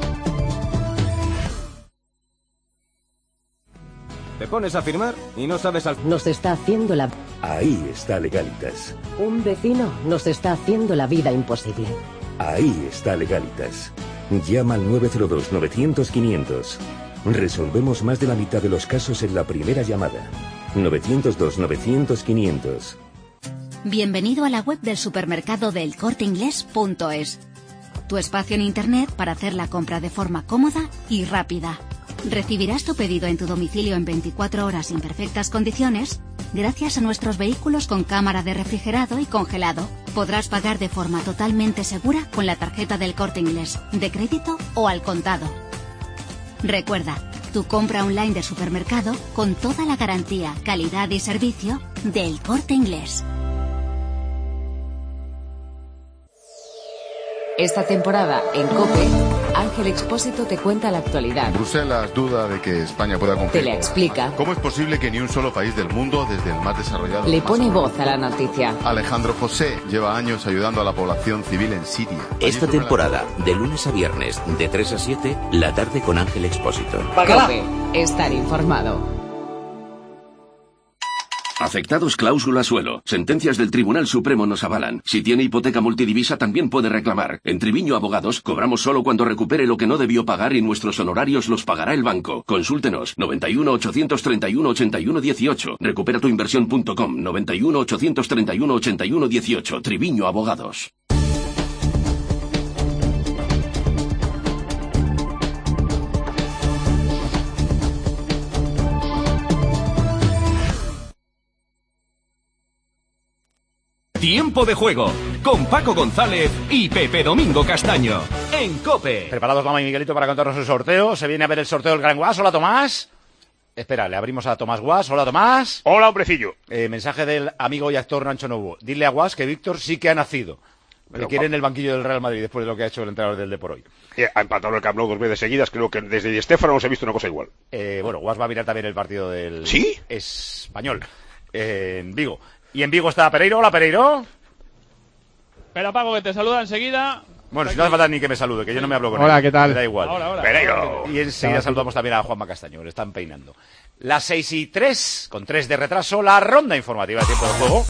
Te pones a firmar y no sabes al... Nos está haciendo la... Ahí está Legalitas. Un vecino nos está haciendo la vida imposible. Ahí está Legalitas. Llama al nueve cero dos, novecientos, quinientos. Resolvemos más de la mitad de los casos en la primera llamada. novecientos dos, novecientos, quinientos. Bienvenido a la web del supermercado del corte inglés punto es. Tu espacio en Internet para hacer la compra de forma cómoda y rápida. Recibirás tu pedido en tu domicilio en veinticuatro horas en perfectas condiciones, gracias a nuestros vehículos con cámara de refrigerado y congelado. Podrás pagar de forma totalmente segura con la tarjeta del Corte Inglés, de crédito o al contado. Recuerda, tu compra online de supermercado con toda la garantía, calidad y servicio del Corte Inglés. Esta temporada en COPE, Ángel Expósito te cuenta la actualidad. Bruselas duda de que España pueda cumplir. Te la explica. ¿Cómo es posible que ni un solo país del mundo, desde el más desarrollado... Le pone voz a la noticia. Alejandro José lleva años ayudando a la población civil en Siria. Esta temporada, de lunes a viernes, de tres a siete, la tarde con Ángel Expósito. COPE, estar informado. Afectados cláusula suelo. Sentencias del Tribunal Supremo nos avalan. Si tiene hipoteca multidivisa también puede reclamar. En Triviño Abogados cobramos solo cuando recupere lo que no debió pagar y nuestros honorarios los pagará el banco. Consúltenos. noventa y uno, ochocientos treinta y uno, ochenta y uno dieciocho. recupera tu inversión punto com. noventa y uno, ochocientos treinta y uno, ochenta y uno dieciocho. Triviño Abogados. Tiempo de juego con Paco González y Pepe Domingo Castaño en COPE. Preparados Lama y Miguelito para contarnos el sorteo. Se viene a ver el sorteo del Gran Guas. Hola, Tomás. Espera, le abrimos a Tomás Guas. Hola, Tomás. Hola, hombrecillo. Eh, mensaje del amigo y actor Nacho Novo. Dile a Guas que Víctor sí que ha nacido. Que quiere en el banquillo del Real Madrid después de lo que ha hecho el entrenador del Depor hoy. Eh, ha empatado el Camp Nou dos veces seguidas. Creo que desde Di Stéfano no se ha visto una cosa igual. Eh, bueno, Guas va a mirar también el partido del... ¿Sí? Español. Eh, en Vigo. Y en Vigo está Pereiro. Hola, Pereiro. Espera, Paco, que te saluda enseguida. Bueno, si no hace falta ni que me salude, que yo no me hablo con Hola, él. ¿qué tal? Me da igual. Ahora, ahora. Pereiro. Y enseguida saludamos también a Juanma Castaño, le están peinando. Las seis y tres, con tres de retraso, la ronda informativa de Tiempo de Juego.